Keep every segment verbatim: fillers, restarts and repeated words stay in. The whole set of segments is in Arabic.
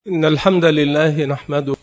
إن الحمد لله نحمده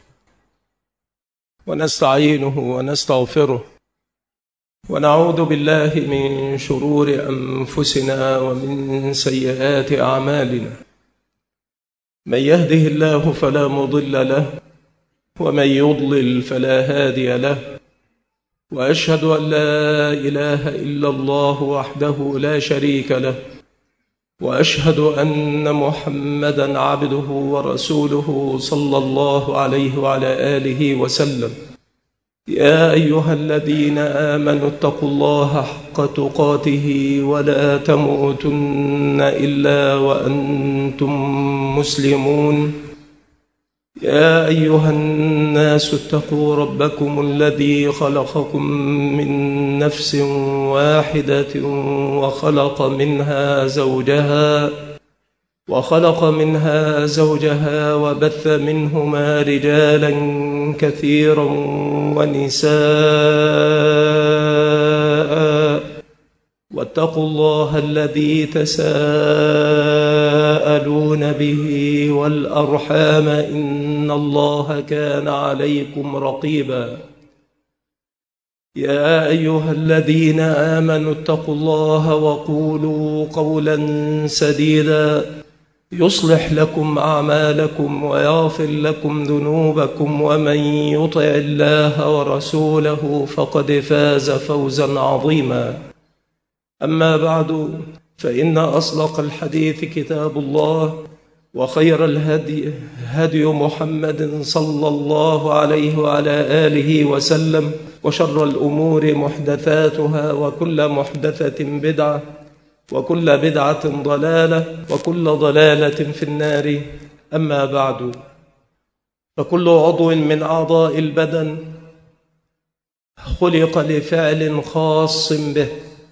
ونستعينه ونستغفره ونعوذ بالله من شرور أنفسنا ومن سيئات أعمالنا. من يهده الله فلا مضل له ومن يضلل فلا هادي له، وأشهد أن لا إله إلا الله وحده لا شريك له، وأشهد أن محمدًا عبده ورسوله صلى الله عليه وعلى آله وسلم. يا أيها الذين آمنوا اتقوا الله حق تقاته ولا تموتن إلا وأنتم مسلمون. يا أيها الناس اتقوا ربكم الذي خلقكم من نفس واحدة وخلق منها زوجها وخلق منها زوجها وبث منهما رجالا كثيرا ونساء، واتقوا الله الذي تساءلون به والأرحام إن الله كان عليكم رقيبا. يا أيها الذين آمنوا اتقوا الله وقولوا قولا سديدا يصلح لكم أعمالكم ويغفر لكم ذنوبكم، ومن يطع الله ورسوله فقد فاز فوزا عظيما. أما بعد، فإن أصدق الحديث كتاب الله، وخير الهدي هدي محمد صلى الله عليه وعلى آله وسلم، وشر الأمور محدثاتها، وكل محدثة بدعة، وكل بدعة ضلالة، وكل ضلالة في النار. أما بعد، فكل عضو من أعضاء البدن خلق لفعل خاص به،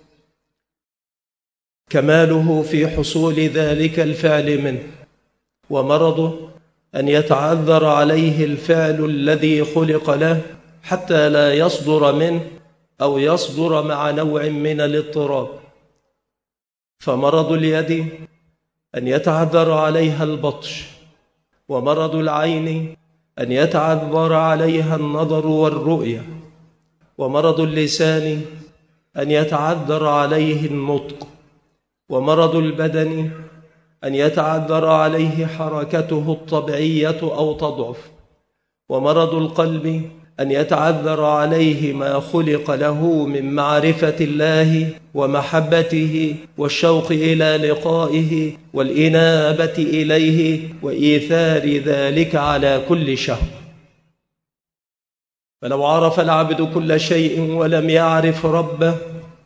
كماله في حصول ذلك الفعل منه، ومرضه أن يتعذر عليه الفعل الذي خلق له حتى لا يصدر منه أو يصدر مع نوع من الاضطراب. فمرض اليد أن يتعذر عليها البطش، ومرض العين أن يتعذر عليها النظر والرؤية، ومرض اللسان أن يتعذر عليه النطق، ومرض البدن أن يتعذر عليه حركته الطبيعية أو تضعف، ومرض القلب أن يتعذر عليه ما خلق له من معرفة الله ومحبته والشوق إلى لقائه والإنابة إليه وإيثار ذلك على كل شهوة. فلو عرف العبد كل شيء ولم يعرف ربه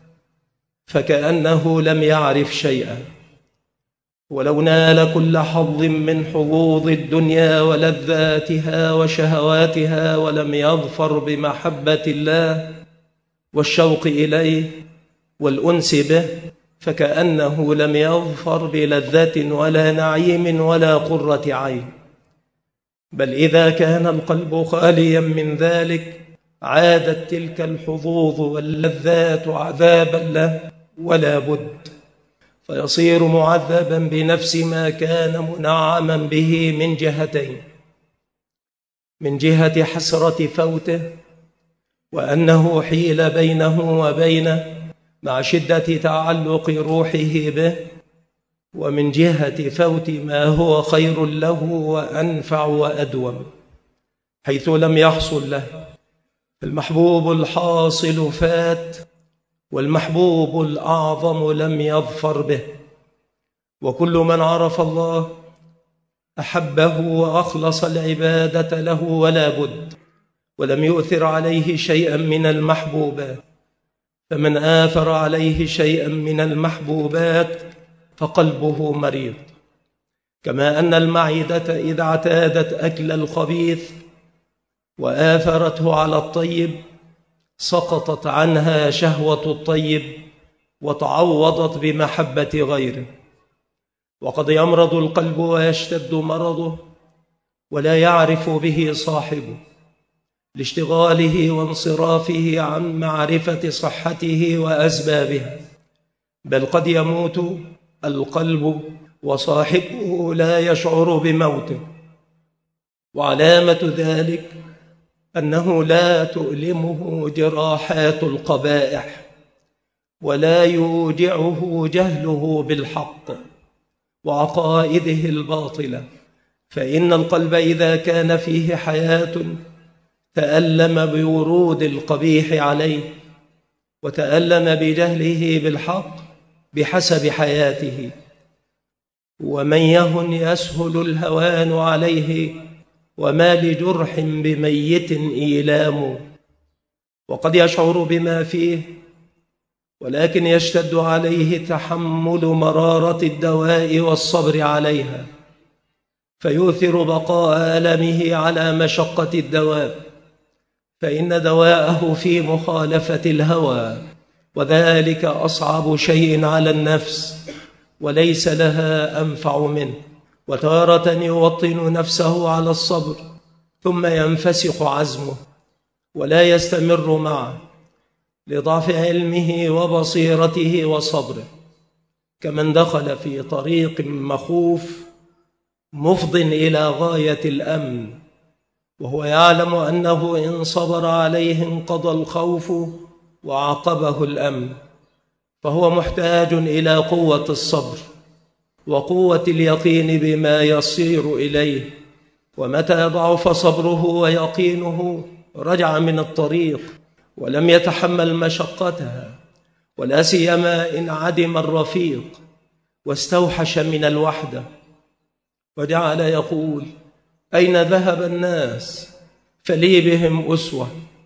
فكأنه لم يعرف شيئا، ولو نال كل حظ من حظوظ الدنيا ولذاتها وشهواتها ولم يظفر بمحبة الله والشوق إليه والأنس به فكأنه لم يظفر بلذة ولا نعيم ولا قرة عين. بل إذا كان القلب خاليا من ذلك عادت تلك الحظوظ واللذات عذابا له ولا بد، فيصير معذبا بنفس ما كان منعما به من جهتين: من جهة حسرة فوته وأنه حيل بينه وبينه مع شدة تعلق روحه به، ومن جهة فوت ما هو خير له وأنفع وأدوم حيث لم يحصل له. المحبوب الحاصل فات، والمحبوب الأعظم لم يظفر به. وكل من عرف الله أحبه وأخلص العبادة له ولا بد، ولم يؤثر عليه شيئا من المحبوبات. فمن آثر عليه شيئا من المحبوبات فقلبه مريض، كما أن المعدة إذا اعتادت أكل الخبيث وآثرته على الطيب سقطت عنها شهوة الطيب وتعوضت بمحبة غيره. وقد يمرض القلب ويشتد مرضه ولا يعرف به صاحبه لاشتغاله وانصرافه عن معرفة صحته وأسبابها، بل قد يموت القلب وصاحبه لا يشعر بموته، وعلامة ذلك أنه لا تؤلمه جراحات القبائح ولا يوجعه جهله بالحق وعقائده الباطلة، فإن القلب إذا كان فيه حياة تألم بورود القبيح عليه وتألم بجهله بالحق بحسب حياته. ومن يهن يسهل الهوان عليه، وما لجرح بميت إيلام. وقد يشعر بما فيه ولكن يشتد عليه تحمل مرارة الدواء والصبر عليها، فيؤثر بقاء ألمه على مشقة الدواء، فإن دواءه في مخالفة الهوى، وذلك أصعب شيء على النفس وليس لها أنفع منه. وتارة يوطن نفسه على الصبر ثم ينفسخ عزمه ولا يستمر معه لضعف علمه وبصيرته وصبره، كمن دخل في طريق مخوف مفض إلى غاية الأمن وهو يعلم أنه إن صبر عليه انقضى الخوف وعقبه الأمن، فهو محتاج إلى قوة الصبر وقوة اليقين بما يصير إليه. ومتى ضعف صبره ويقينه رجع من الطريق ولم يتحمل مشقتها، ولا سيما إن عدم الرفيق واستوحش من الوحدة، وجعل يقول: أين ذهب الناس فلي بهم أسوة.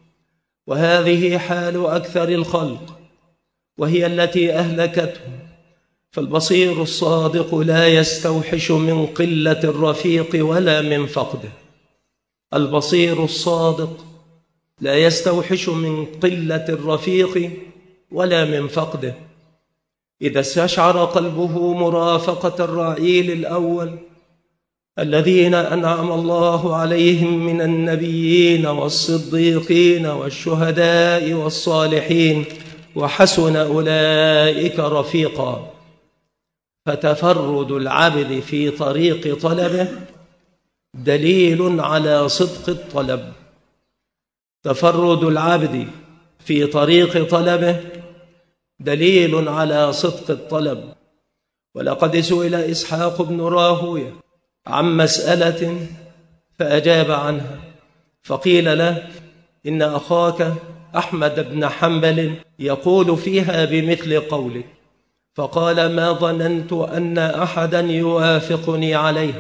وهذه حال أكثر الخلق وهي التي أهلكتهم. فالبصير الصادق لا يستوحش من قلة الرفيق ولا من فقده. البصير الصادق لا يستوحش من قلة الرفيق ولا من فقده. إذا استشعر قلبه مرافقة الرعيل الأول الذين أنعم الله عليهم من النبيين والصديقين والشهداء والصالحين وحسن أولئك رفيقا، فتفرد العبد في طريق طلبه دليل على صدق الطلب. تفرد العبد في طريق طلبه دليل على صدق الطلب. ولقد سئل إسحاق بن راهويه عن مسألة فأجاب عنها، فقيل له: إن أخاك أحمد بن حنبل يقول فيها بمثل قولك. فقال: ما ظننت أن أحدا يوافقني عليها،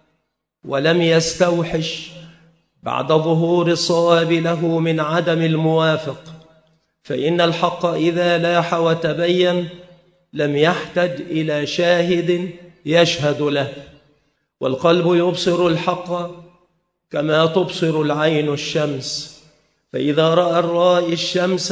ولم يستوحش بعد ظهور الصواب له من عدم الموافق، فإن الحق إذا لاح وتبين لم يحتج إلى شاهد يشهد له، والقلب يبصر الحق كما تبصر العين الشمس، فإذا رأى الرائي الشمس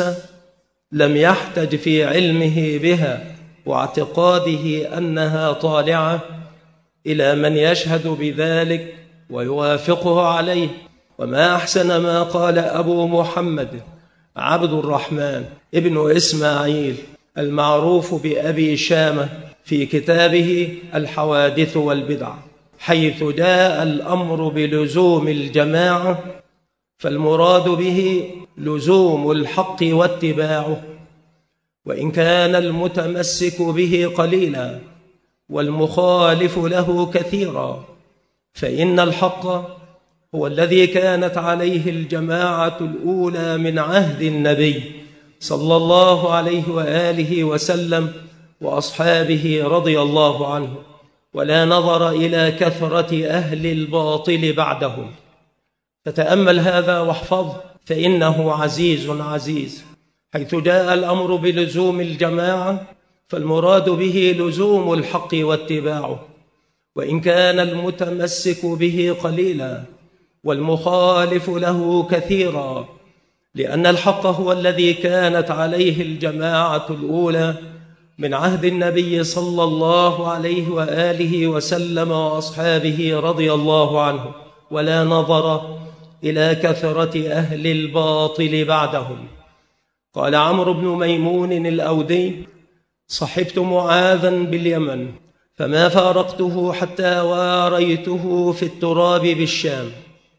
لم يحتج في علمه بها واعتقاده أنها طالعة إلى من يشهد بذلك ويوافقه عليه. وما أحسن ما قال أبو محمد عبد الرحمن ابن إسماعيل المعروف بأبي شامة في كتابه الحوادث والبدع، حيث جاء الأمر بلزوم الجماعة فالمراد به لزوم الحق واتباعه، وإن كان المتمسك به قليلا والمخالف له كثيرا، فإن الحق هو الذي كانت عليه الجماعة الأولى من عهد النبي صلى الله عليه وآله وسلم وأصحابه رضي الله عنه، ولا نظر إلى كثرة أهل الباطل بعدهم. فتأمل هذا واحفظه، فإنه عزيز عزيز. حيث جاء الأمر بلزوم الجماعة فالمراد به لزوم الحق واتباعه، وإن كان المتمسك به قليلا والمخالف له كثيرا، لأن الحق هو الذي كانت عليه الجماعة الأولى من عهد النبي صلى الله عليه وآله وسلم وأصحابه رضي الله عنه، ولا نظر إلى كثرة أهل الباطل بعدهم. قال عمرو بن ميمون الأودي: صحبت معاذا باليمن فما فارقته حتى واريته في التراب بالشام،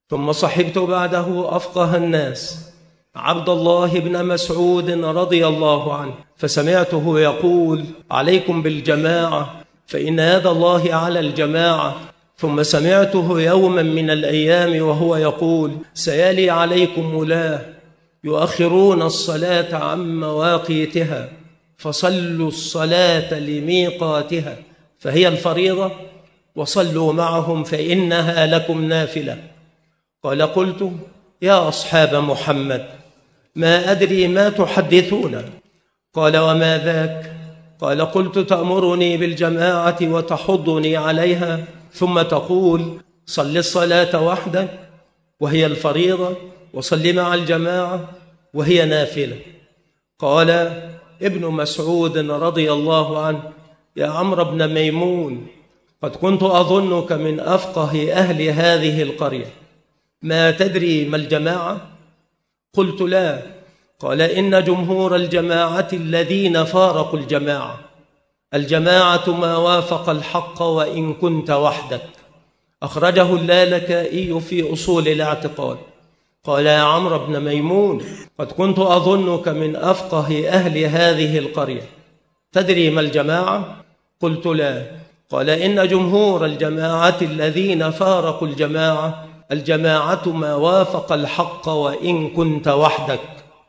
ثم صحبت بعده أفقه الناس عبد الله بن مسعود رضي الله عنه، فسمعته يقول: عليكم بالجماعة فإن يد الله على الجماعة. ثم سمعته يوما من الأيام وهو يقول: سيلي عليكم ولاة يؤخرون الصلاة عن مواقيتها، فصلوا الصلاة لميقاتها فهي الفريضة، وصلوا معهم فإنها لكم نافلة. قال: قلت: يا أصحاب محمد ما أدري ما تحدثون. قال: وما ذاك؟ قال: قلت: تأمرني بالجماعة وتحضني عليها، ثم تقول: صل الصلاة وحدك وهي الفريضة، وصل مع الجماعة وهي نافلة. قال ابن مسعود رضي الله عنه: يا عمرو بن ميمون، قد كنت أظنك من أفقه أهل هذه القرية، ما تدري ما الجماعة؟ قلت: لا. قال: إن جمهور الجماعة الذين فارقوا الجماعة. الجماعة ما وافق الحق وإن كنت وحدك. أخرجه اللالكائي في أصول الاعتقاد. قال: يا عمرو بن ميمون، قد كنت أظنك من أفقه أهل هذه القرية، تدري ما الجماعة؟ قلت: لا. قال: إن جمهور الجماعة الذين فارقوا الجماعة. الجماعة ما وافق الحق وإن كنت وحدك.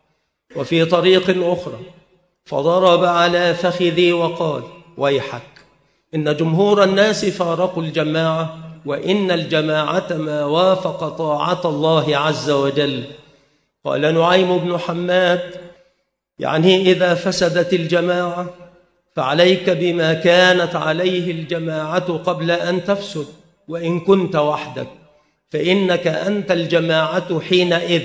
وفي طريق أخرى: فضرب على فخذي وقال: ويحك، إن جمهور الناس فارقوا الجماعة، وإن الجماعة ما وافق طاعة الله عز وجل. قال نعيم بن حماد: يعني إذا فسدت الجماعة فعليك بما كانت عليه الجماعة قبل أن تفسد، وإن كنت وحدك، فإنك أنت الجماعة حينئذ.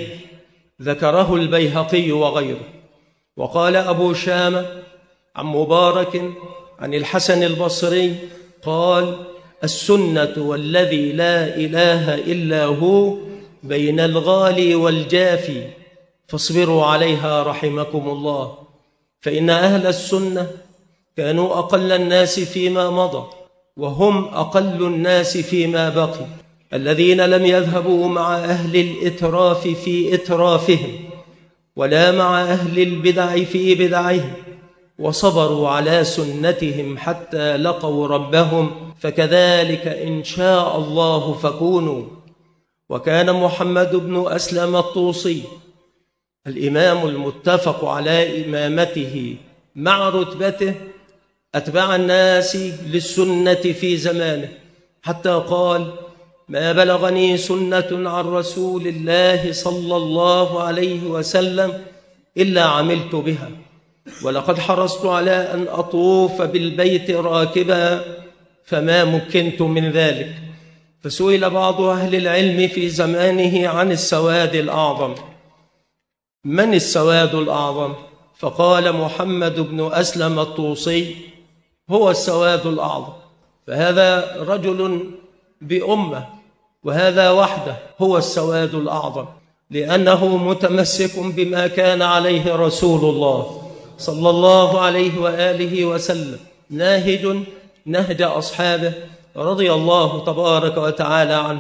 ذكره البيهقي وغيره. وقال أبو شامة عن مبارك عن الحسن البصري قال: السنة والذي لا إله إلا هو بين الغالي والجافي، فاصبروا عليها رحمكم الله. فإن أهل السنة كانوا أقل الناس فيما مضى، وهم أقل الناس فيما بقي، الذين لم يذهبوا مع أهل الإتراف في إترافهم، ولا مع أهل البدع في بدعهم، وصبروا على سنتهم حتى لقوا ربهم، فكذلك إن شاء الله فكونوا. وكان محمد بن أسلم الطوسي الإمام المتفق على إمامته مع رتبته أتبع الناس للسنة في زمانه، حتى قال: ما بلغني سنة عن رسول الله صلى الله عليه وسلم إلا عملت بها، ولقد حرصت على أن أطوف بالبيت راكبا فما مكنت من ذلك. فسئل بعض أهل العلم في زمانه عن السواد الأعظم: من السواد الأعظم؟ فقال محمد بن أسلم الطوسي: هو السواد الأعظم. فهذا رجل بأمة، وهذا وحده هو السواد الأعظم، لأنه متمسك بما كان عليه رسول الله صلى الله عليه وآله وسلم، ناهج نهج أصحابه رضي الله تبارك وتعالى عنه.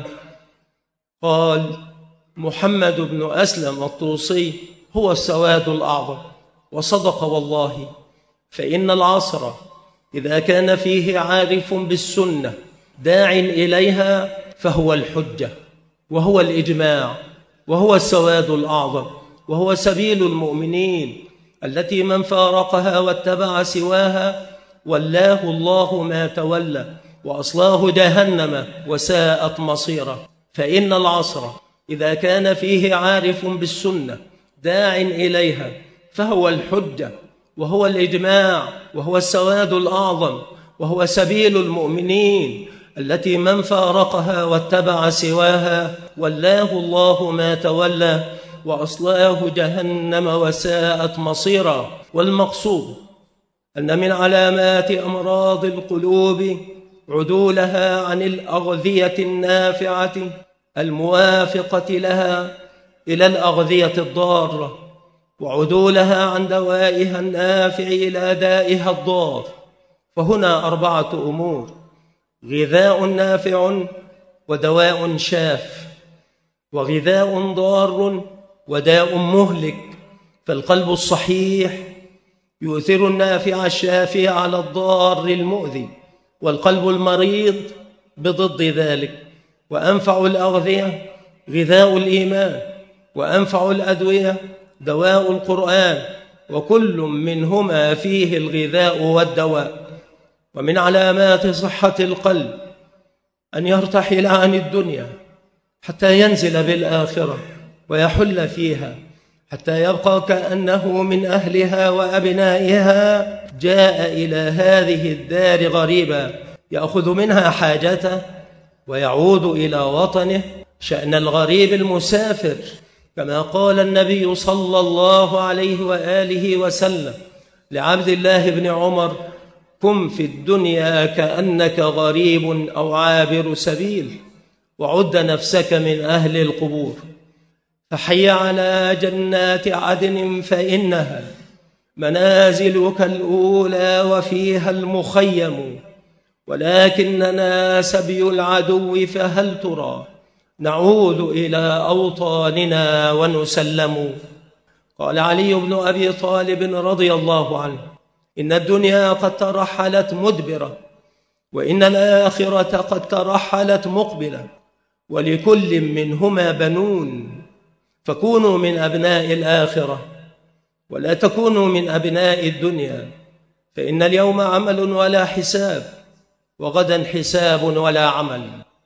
قال محمد بن أسلم الطوسي: هو السواد الأعظم. وصدق والله، فإن العصر إذا كان فيه عارف بالسنة داع إليها فهو الحجة، وهو الإجماع، وهو السواد الأعظم، وهو سبيل المؤمنين التي من فارقها واتبع سواها ولاه الله ما تولى وأصلاه جهنم وساءت مصيره. فإن العصر إذا كان فيه عارف بالسنة داع إليها فهو الحجة، وهو الإجماع، وهو السواد الأعظم، وهو سبيل المؤمنين التي من فارقها واتبع سواها ولاه الله ما تولى وأصلاه جهنم وساءت مصيرا. والمقصود أن من علامات أمراض القلوب عدولها عن الأغذية النافعة الموافقة لها إلى الأغذية الضارة، وعدولها عن دوائها النافع إلى دائها الضار. فهنا أربعة أمور: غذاء نافع، ودواء شاف، وغذاء ضار وداء مهلك. فالقلب الصحيح يؤثر النافع الشافي على الضار المؤذي، والقلب المريض بضد ذلك. وأنفع الأغذية غذاء الإيمان، وأنفع الأدوية دواء القرآن، وكل منهما فيه الغذاء والدواء. ومن علامات صحة القلب أن يرتحل عن الدنيا حتى ينزل بالآخرة ويحل فيها، حتى يبقى كأنه من أهلها وأبنائها، جاء إلى هذه الدار غريبا يأخذ منها حاجته ويعود إلى وطنه. شأن الغريب المسافر، كما قال النبي صلى الله عليه وآله وسلم لعبد الله بن عمر: كن في الدنيا كأنك غريب أو عابر سبيل، وعد نفسك من أهل القبور. فحي على جنات عدن فإنها منازلك الأولى وفيها المخيم، ولكننا سبي العدو فهل ترى نعود إلى أوطاننا ونسلم. قال علي بن أبي طالب رضي الله عنه: إن الدنيا قد ترحلت مدبرة، وإن الآخرة قد ترحلت مقبلة، ولكل منهما بنون، فكونوا من أبناء الآخرة ولا تكونوا من أبناء الدنيا، فإن اليوم عمل ولا حساب، وغدا حساب ولا عمل.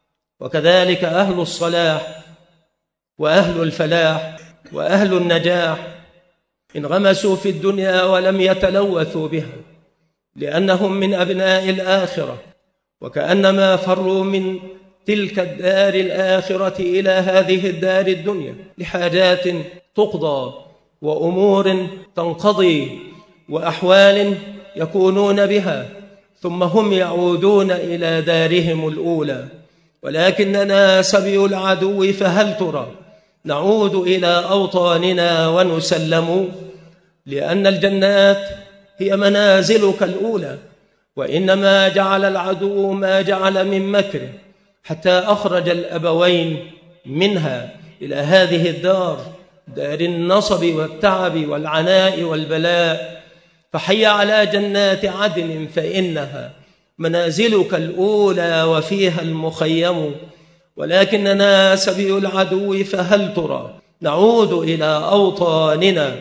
وكذلك أهل الصلاح وأهل الفلاح وأهل النجاح انغمسوا في الدنيا ولم يتلوثوا بها، لأنهم من أبناء الآخرة، وكأنما فروا من تلك الدار الآخرة إلى هذه الدار الدنيا لحاجات تقضى وأمور تنقضي وأحوال يكونون بها، ثم هم يعودون إلى دارهم الأولى. ولكننا سبي العدو فهل ترى نعود إلى أوطاننا ونسلم، لأن الجنات هي منازلك الأولى، وإنما جعل العدو ما جعل من مكره حتى أخرج الأبوين منها إلى هذه الدار، دار النصب والتعب والعناء والبلاء. فحي على جنات عدن فإنها منازلك الأولى وفيها المخيم، ولكننا سبي العدو فهل ترى نعود إلى أوطاننا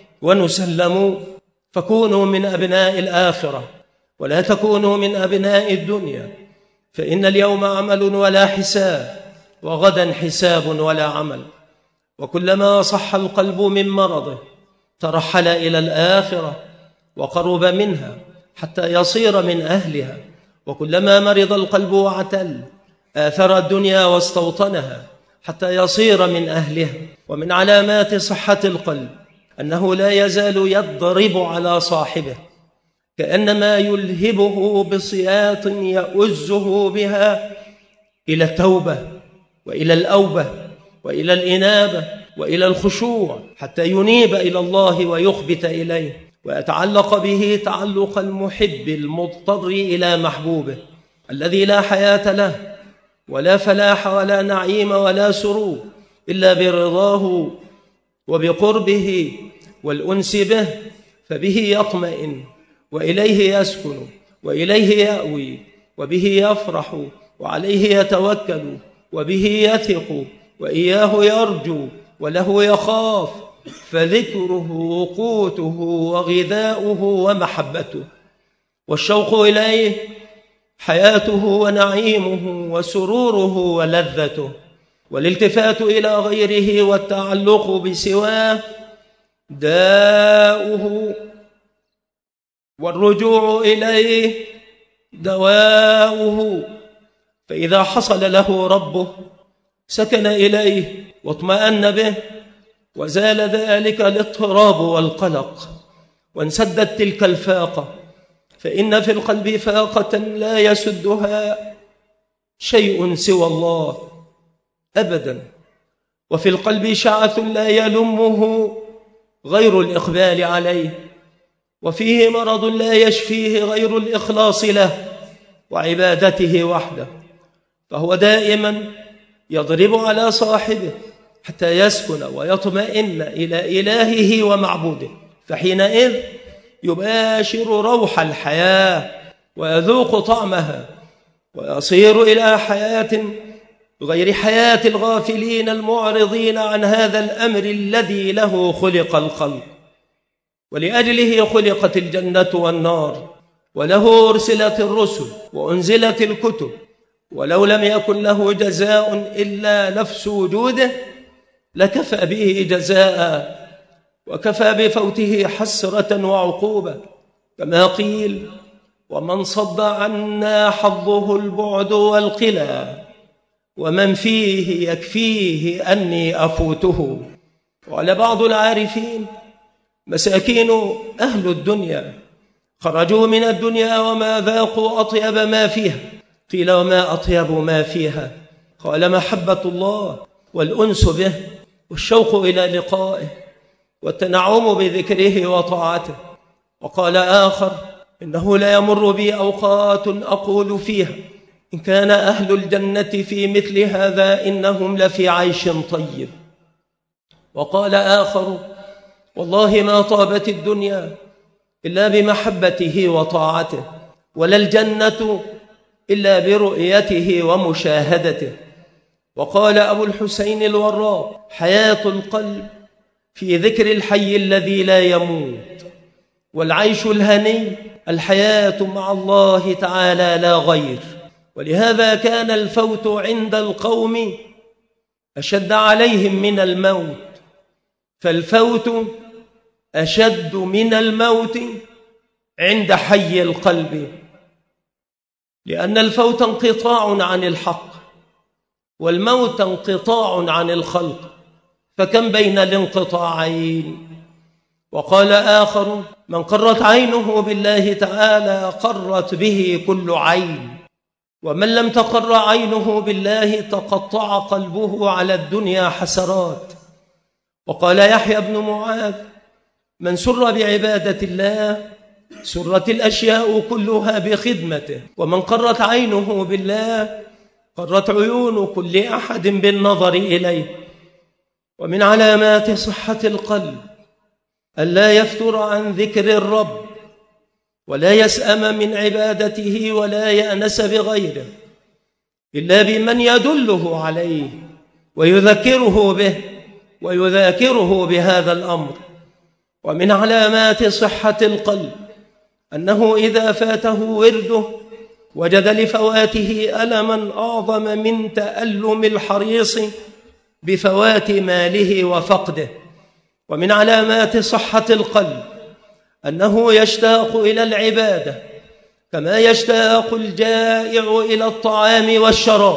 ونسلم. فكونوا من أبناء الآخرة ولا تكونوا من أبناء الدنيا، فإن اليوم عمل ولا حساب، وغدا حساب ولا عمل. وكلما صح القلب من مرضه ترحل إلى الآخرة وقرب منها حتى يصير من أهلها، وكلما مرض القلب واعتل آثر الدنيا واستوطنها حتى يصير من أهلها. ومن علامات صحة القلب أنه لا يزال يضرب على صاحبه، كأنما يلهبه بصياط يؤزه بها إلى التوبة وإلى الأوبة وإلى الإنابة وإلى الخشوع، حتى ينيب إلى الله ويخبت إليه ويتعلق به تعلق المحب المضطر إلى محبوبه، الذي لا حياة له ولا فلاح ولا نعيم ولا سرور إلا برضاه وبقربه والأنس به، فبه يطمئن وإليه يسكن وإليه يأوي، وبه يفرح وعليه يتوكل، وبه يثق وإياه يرجو وله يخاف، فذكره قوته وغذاؤه ومحبته، والشوق إليه حياته ونعيمه وسروره ولذته، والالتفات إلى غيره والتعلق بسواه داؤه، والرجوع إليه دواؤه. فإذا حصل له ربه سكن إليه واطمأن به، وزال ذلك الاضطراب والقلق، وانسدت تلك الفاقة، فإن في القلب فاقة لا يسدها شيء سوى الله أبدا، وفي القلب شعث لا يلمه غير الإقبال عليه، وفيه مرض لا يشفيه غير الإخلاص له وعبادته وحده، فهو دائما يضرب على صاحبه حتى يسكن ويطمئن إلى إلهه ومعبوده، فحينئذ يباشر روح الحياة ويذوق طعمها ويصير إلى حياة غير حياة الغافلين المعرضين عن هذا الأمر الذي له خلق الخلق، ولأجله خلقت الجنة والنار، وله أرسلت الرسل وأنزلت الكتب، ولو لم يكن له جزاء إلا نفس وجوده لكفى به جزاء، وكفى بفوته حسرة وعقوبة، كما قيل: ومن صد عنا حظه البعد والقلى، ومن فيه يكفيه أني أفوته. وعلى بعض العارفين: مساكين أهل الدنيا خرجوا من الدنيا وما ذاقوا أطيب ما فيها. قيل: وما أطيب ما فيها؟ قال: محبة الله والأنس به والشوق إلى لقائه والتنعم بذكره وطاعته. وقال آخر: إنه لا يمر بي أوقات أقول فيها إن كان أهل الجنة في مثل هذا إنهم لفي عيش طيب. وقال آخر: والله ما طابت الدنيا إلا بمحبته وطاعته، ولا الجنة إلا برؤيته ومشاهدته. وقال أبو الحسين الوراق: حياة القلب في ذكر الحي الذي لا يموت، والعيش الهني الحياة مع الله تعالى لا غير. ولهذا كان الفوت عند القوم أشد عليهم من الموت، فالفوت أشد من الموت عند حي القلب، لأن الفوت انقطاع عن الحق، والموت انقطاع عن الخلق، فكم بين الانقطاعين. وقال آخر: من قرت عينه بالله تعالى قرت به كل عين، ومن لم تقر عينه بالله تقطع قلبه على الدنيا حسرات. وقال يحيى بن معاذ: من سر بعبادة الله سرت الأشياء كلها بخدمته، ومن قرت عينه بالله قرت عيون كل أحد بالنظر إليه. ومن علامات صحة القلب ألا يفتر عن ذكر الرب، ولا يسأم من عبادته، ولا يأنس بغيره إلا بمن يدله عليه ويذكره به ويذاكره بهذا الأمر. ومن علامات صحة القلب أنه إذا فاته ورده وجد لفواته ألما أعظم من تألم الحريص بفوات ماله وفقده. ومن علامات صحة القلب أنه يشتاق إلى العبادة كما يشتاق الجائع إلى الطعام والشراب،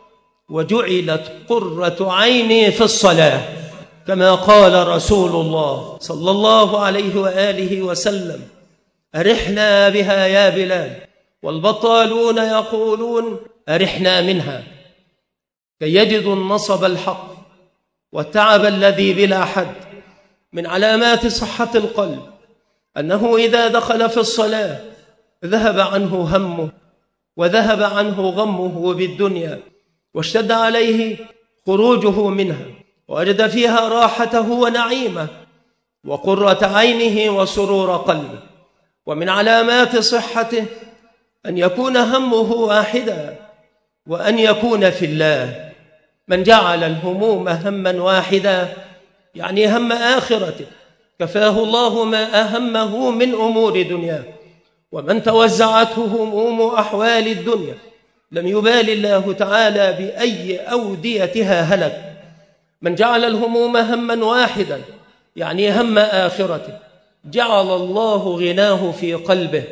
وجعلت قرة عيني في الصلاة، كما قال رسول الله صلى الله عليه وآله وسلم: أرحنا بها يا بلال. والبطالون يقولون: أرحنا منها، كي يجدوا النصب الحق والتعب الذي بلا حد. من علامات صحة القلب أنه إذا دخل في الصلاة ذهب عنه همه وذهب عنه غمه بالدنيا، واشتد عليه خروجه منها، ووجد فيها راحته ونعيمه وقرة عينه وسرور قلبه. ومن علامات صحته أن يكون همه واحدا وأن يكون في الله. من جعل الهموم هما واحدا يعني هم آخرته كفاه الله ما أهمه من أمور دنياه. ومن توزعته هموم أحوال الدنيا لم يبال الله تعالى بأي أوديتها هلك. من جعل الهموم هما واحدا يعني هم آخرته جعل الله غناه في قلبه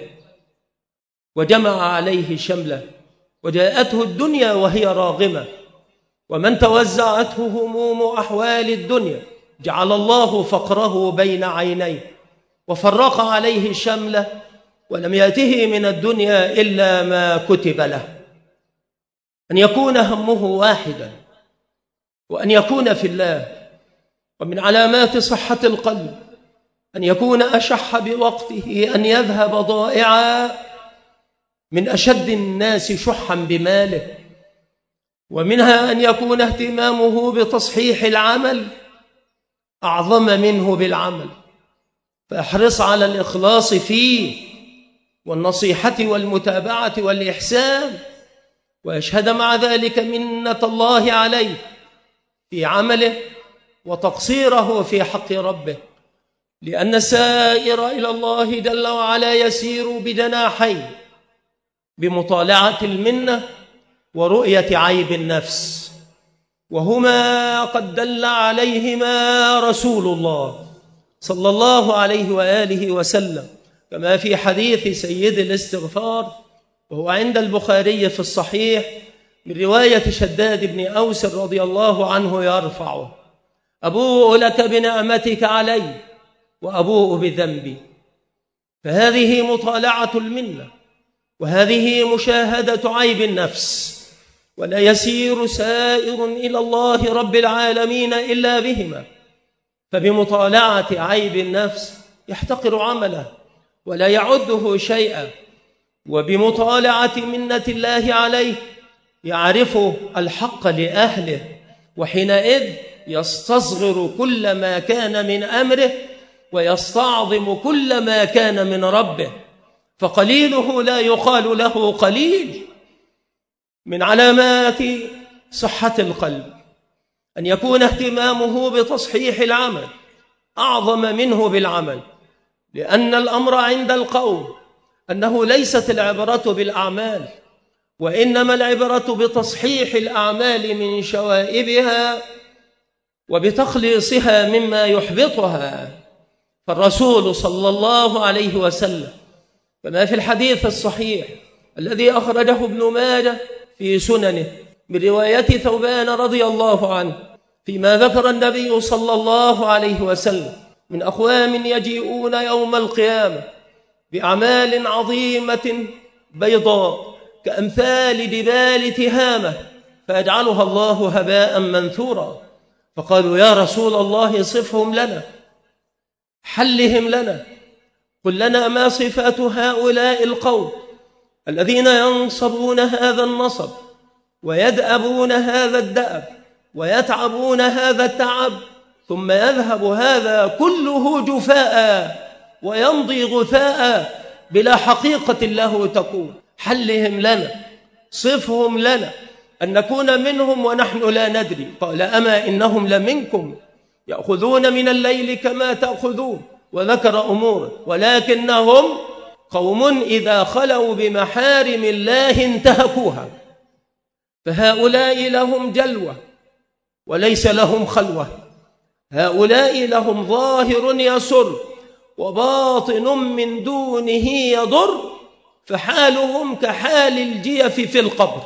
وجمع عليه شمله، وجاءته الدنيا وهي راغمة. ومن توزعته هموم أحوال الدنيا جعل الله فقره بين عينيه وفرق عليه شمله، ولم يأته من الدنيا إلا ما كتب له. أن يكون همه واحدا وأن يكون في الله. ومن علامات صحة القلب أن يكون أشح بوقته، أن يذهب ضائعا من أشد الناس شحا بماله. ومنها أن يكون اهتمامه بتصحيح العمل أعظم منه بالعمل، فاحرص على الإخلاص فيه والنصيحة والمتابعة والإحسان، ويشهد مع ذلك منة الله عليه في عمله وتقصيره في حق ربه، لأن السائر إلى الله جل وعلا يسير بجناحين: بمطالعة المنة ورؤية عيب النفس، وهما قد دل عليهما رسول الله صلى الله عليه وآله وسلم، كما في حديث سيد الاستغفار وهو عند البخاري في الصحيح من رواية شداد بن أوس رضي الله عنه يرفعه: أبوء لك بنعمتك علي وأبوء بذنبي. فهذه مطالعة المنة، وهذه مشاهدة عيب النفس، ولا يسير سائر إلى الله رب العالمين إلا بهما. فبمطالعة عيب النفس يحتقر عمله ولا يعده شيئا، وبمطالعة منة الله عليه يعرف الحق لأهله، وحينئذ يستصغر كل ما كان من أمره ويستعظم كل ما كان من ربه، فقليله لا يقال له قليل. من علامات صحة القلب أن يكون اهتمامه بتصحيح العمل أعظم منه بالعمل، لأن الأمر عند القوم أنه ليست العبرة بالأعمال، وإنما العبرة بتصحيح الأعمال من شوائبها وبتخليصها مما يحبطها. فالرسول صلى الله عليه وسلم كما في الحديث الصحيح الذي أخرجه ابن ماجه في سننه من رواية ثوبان رضي الله عنه، فيما ذكر النبي صلى الله عليه وسلم من أقوام يجيئون يوم القيامة بأعمال عظيمة بيضاء كأمثال جبال تهامة فيجعلها الله هباء منثورا. فقالوا: يا رسول الله صفهم لنا، حلهم لنا، قل لنا ما صفات هؤلاء القوم الذين ينصبون هذا النصب ويدأبون هذا الدأب ويتعبون هذا التعب، ثم يذهب هذا كله جفاء ويمضي غثاء بلا حقيقة له تكون. حلهم لنا، صفهم لنا أن نكون منهم ونحن لا ندري. قال: أما إنهم لمنكم يأخذون من الليل كما تأخذون، وذكر أمور، ولكنهم قوم إذا خلوا بمحارم الله انتهكوها. فهؤلاء لهم جلوة وليس لهم خلوة، هؤلاء لهم ظاهر يسر وباطن من دونه يضر، فحالهم كحال الجيف في القبر.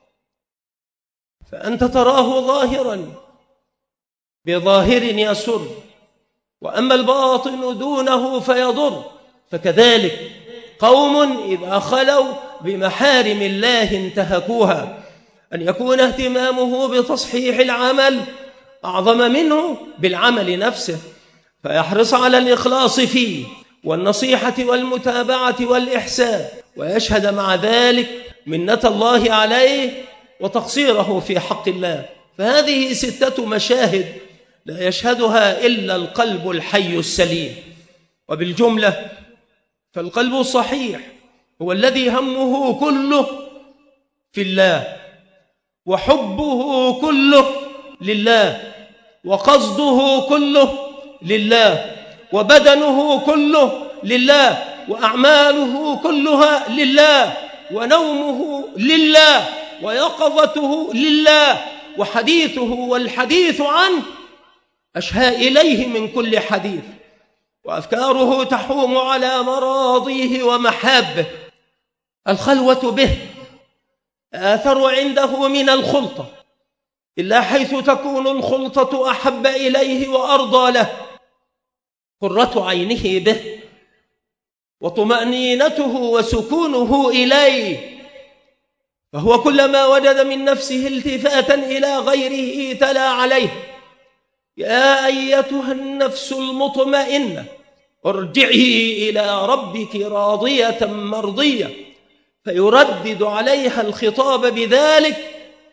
فأنت تراه ظاهرا بظاهر يسر، وأما الباطن دونه فيضر. فكذلك قوم إذا خلوا بمحارم الله انتهكوها. أن يكون اهتمامه بتصحيح العمل أعظم منه بالعمل نفسه، فيحرص على الإخلاص فيه والنصيحة والمتابعة والإحسان، ويشهد مع ذلك منة الله عليه وتقصيره في حق الله. فهذه ستة مشاهد لا يشهدها إلا القلب الحي السليم. وبالجملة فالقلب الصحيح هو الذي همه كله في الله، وحبه كله لله، وقصده كله لله، وبدنه كله لله، وأعماله كلها لله، ونومه لله، ويقظته لله، وحديثه والحديث عنه أشهى إليه من كل حديث، وأفكاره تحوم على مراضيه ومحابه. الخلوة به آثر عنده من الخلطة، إلا حيث تكون الخلطة أحب إليه وأرضى له. قرة عينه به وطمأنينته وسكونه إليه، فهو كلما وجد من نفسه التفاتا إلى غيره تلا عليه: يا أيتها النفس المطمئنة ارجعي إلى ربك راضية مرضية، فيردد عليها الخطاب بذلك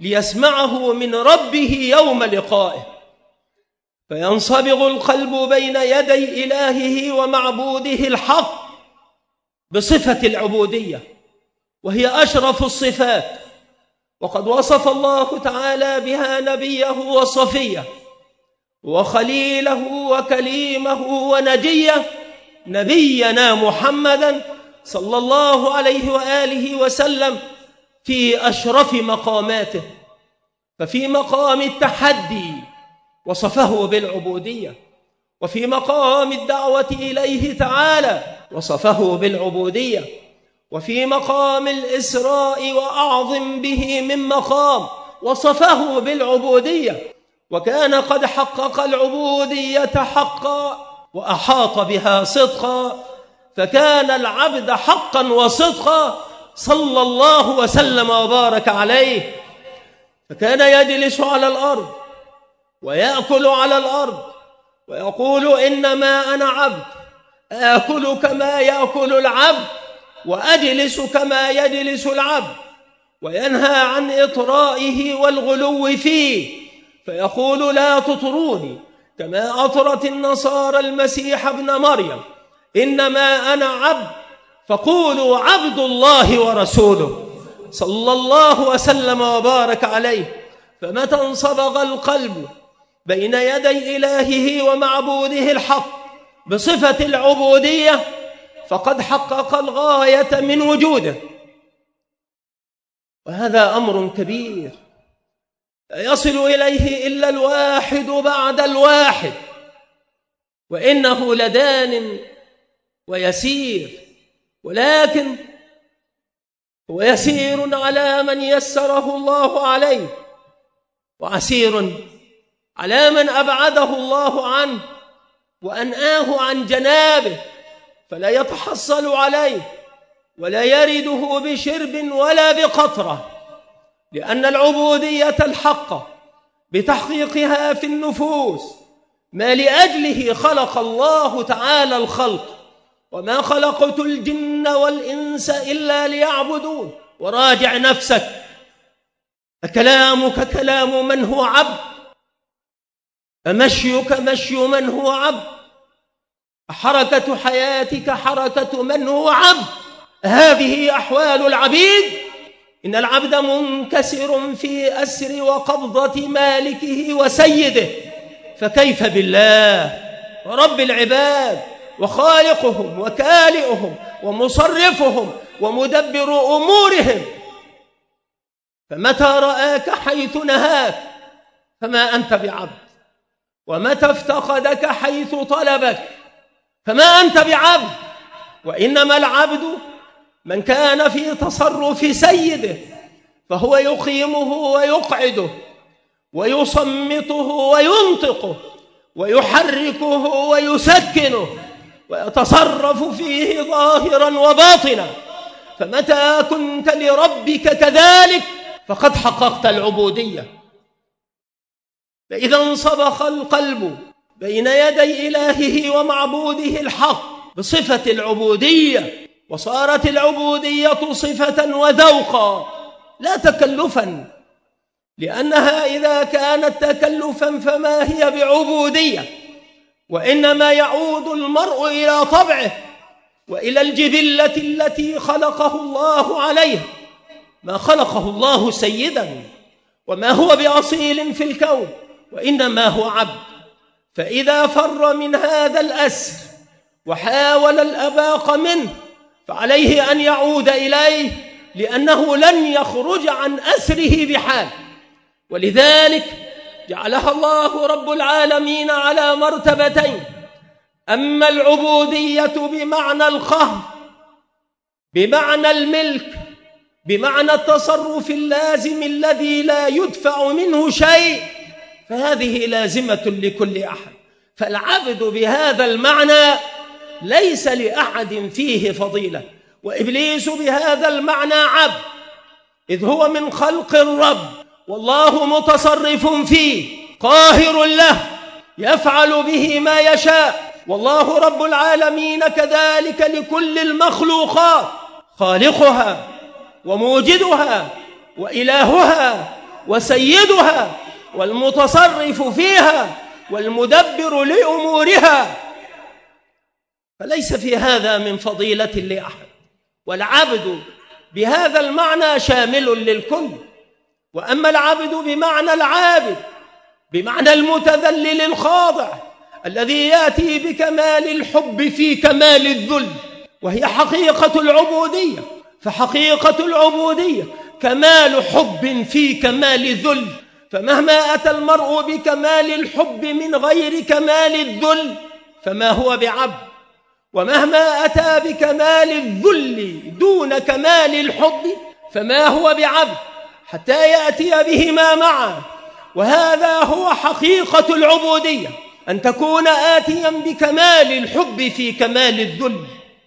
ليسمعه من ربه يوم لقائه، فينصبغ القلب بين يدي إلهه ومعبوده الحق بصفة العبودية، وهي أشرف الصفات، وقد وصف الله تعالى بها نبيه وصفيه وخليله وكليمه ونجيه نبينا محمدا صلى الله عليه وآله وسلم في أشرف مقاماته. ففي مقام التحدي وصفه بالعبودية، وفي مقام الدعوة إليه تعالى وصفه بالعبودية، وفي مقام الإسراء وأعظم به من مقام وصفه بالعبودية، وكان قد حقق العبودية حقا وأحاط بها صدقا، فكان العبد حقا وصدقا صلى الله وسلم وبارك عليه. فكان يجلس على الأرض ويأكل على الأرض ويقول إنما أنا عبد، آكل كما يأكل العبد وأجلس كما يجلس العبد، وينهى عن إطرائه والغلو فيه، فيقول لا تطروني كما أطرت النصارى المسيح ابن مريم، إنما أنا عبد فقولوا عبد الله ورسوله صلى الله وسلم وبارك عليه. فمتى انصبغ القلب بين يدي إلهه ومعبوده الحق بصفة العبودية فقد حقق الغاية من وجوده، وهذا أمر كبير لا يصل إليه إلا الواحد بعد الواحد، وإنه لدان ويسير، ولكن هو يسير على من يسره الله عليه، وعسير على من أبعده الله عنه وأنآه عن جنابه، فلا يتحصل عليه ولا يرده بشرب ولا بقطرة، لأن العبودية الحقة بتحقيقها في النفوس ما لأجله خلق الله تعالى الخلق، وما خلقت الجن والإنس إلا ليعبدون. وراجع نفسك، أكلامك كلام من هو عبد؟ أمشيك مشي من هو عبد؟ حركة حياتك حركة من هو عبد؟ هذه أحوال العبيد. إن العبد منكسر في أسر وقبضة مالكه وسيده، فكيف بالله رب العباد وخالقهم وكالئهم ومصرفهم ومدبر أمورهم؟ فمتى رآك حيث نهاك فما أنت بعبد، ومتى افتقدك حيث طلبك فما أنت بعبد. وإنما العبد من كان في تصرف سيده، فهو يقيمه ويقعده ويصمته وينطقه ويحركه ويسكنه ويتصرف فيه ظاهرا وباطنا. فمتى كنت لربك كذلك فقد حققت العبودية. فإذا انصبغ القلب بين يدي إلهه ومعبوده الحق بصفة العبودية، وصارت العبودية صفة وذوقا لا تكلفا، لأنها إذا كانت تكلفا فما هي بعبودية، وإنما يعود المرء إلى طبعه وإلى الجبلة التي خلقه الله عليها. ما خلقه الله سيدا وما هو بأصيل في الكون، وإنما هو عبد. فإذا فر من هذا الأسر وحاول الأباق منه فعليه أن يعود إليه، لأنه لن يخرج عن أسره بحال. ولذلك جعلها الله رب العالمين على مرتبتين: أما العبودية بمعنى القهر، بمعنى الملك، بمعنى التصرف اللازم الذي لا يدفع منه شيء، فهذه لازمة لكل أحد. فالعبد بهذا المعنى ليس لأحد فيه فضيلة، وإبليس بهذا المعنى عبد، إذ هو من خلق الرب، والله متصرف فيه قاهر له يفعل به ما يشاء. والله رب العالمين كذلك لكل المخلوقات، خالقها وموجدها وإلهها وسيدها والمتصرف فيها والمدبر لأمورها، فليس في هذا من فضيلة لأحد. والعبد بهذا المعنى شامل للكل. وأما العبد بمعنى العابد، بمعنى المتذلل الخاضع الذي يأتي بكمال الحب في كمال الذل، وهي حقيقة العبودية. فحقيقة العبودية كمال حب في كمال ذل، فمهما أتى المرء بكمال الحب من غير كمال الذل فما هو بعبد، ومهما أتى بكمال الذل دون كمال الحب فما هو بعبد، حتى يأتي بهما معا. وهذا هو حقيقة العبودية، أن تكون آتيا بكمال الحب في كمال الذل.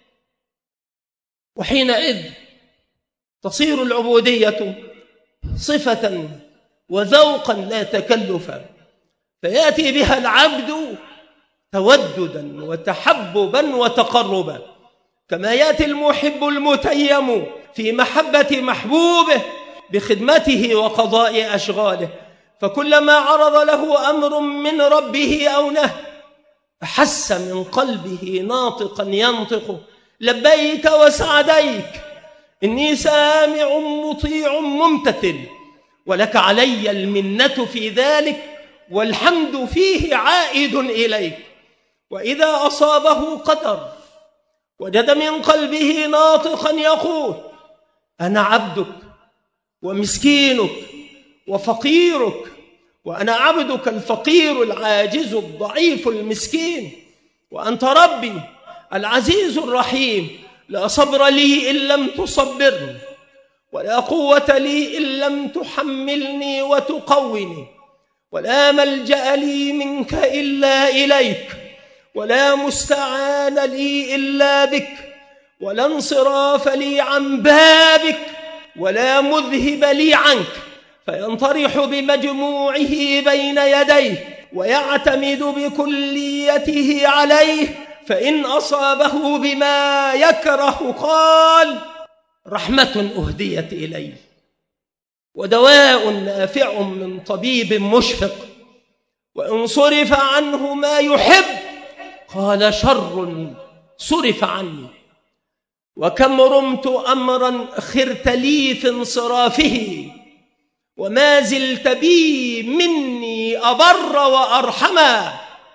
وحينئذ تصير العبودية صفة وذوقا لا تكلفا، فيأتي بها العبد توددا وتحببا وتقربا، كما يأتي المحب المتيم في محبة محبوبه بخدمته وقضاء أشغاله، فكلما عرض له أمر من ربه أو نهي أحس من قلبه ناطقا ينطق لبيك وسعديك، إني سامع مطيع ممتثل، ولك علي المنة في ذلك، والحمد فيه عائد إليك. وإذا أصابه قدر وجد من قلبه ناطقا يقول أنا عبدك ومسكينك وفقيرك، وأنا عبدك الفقير العاجز الضعيف المسكين، وأنت ربي العزيز الرحيم، لا صبر لي إن لم تصبرني، ولا قوة لي إن لم تحملني وتقوني، ولا ملجأ لي منك إلا إليك، ولا مستعان لي إلا بك، ولا انصراف لي عن بابك، ولا مذهب لي عنك، فينطرح بمجموعه بين يديه ويعتمد بكليته عليه، فإن أصابه بما يكره قال رحمة أهديت إليه، ودواء نافع من طبيب مشفق، وإن صرف عنه ما يحب قال شر صرف عني، وكم رمت أمرا خرت لي في انصرافه، وما زلت بي مني أبر وأرحما،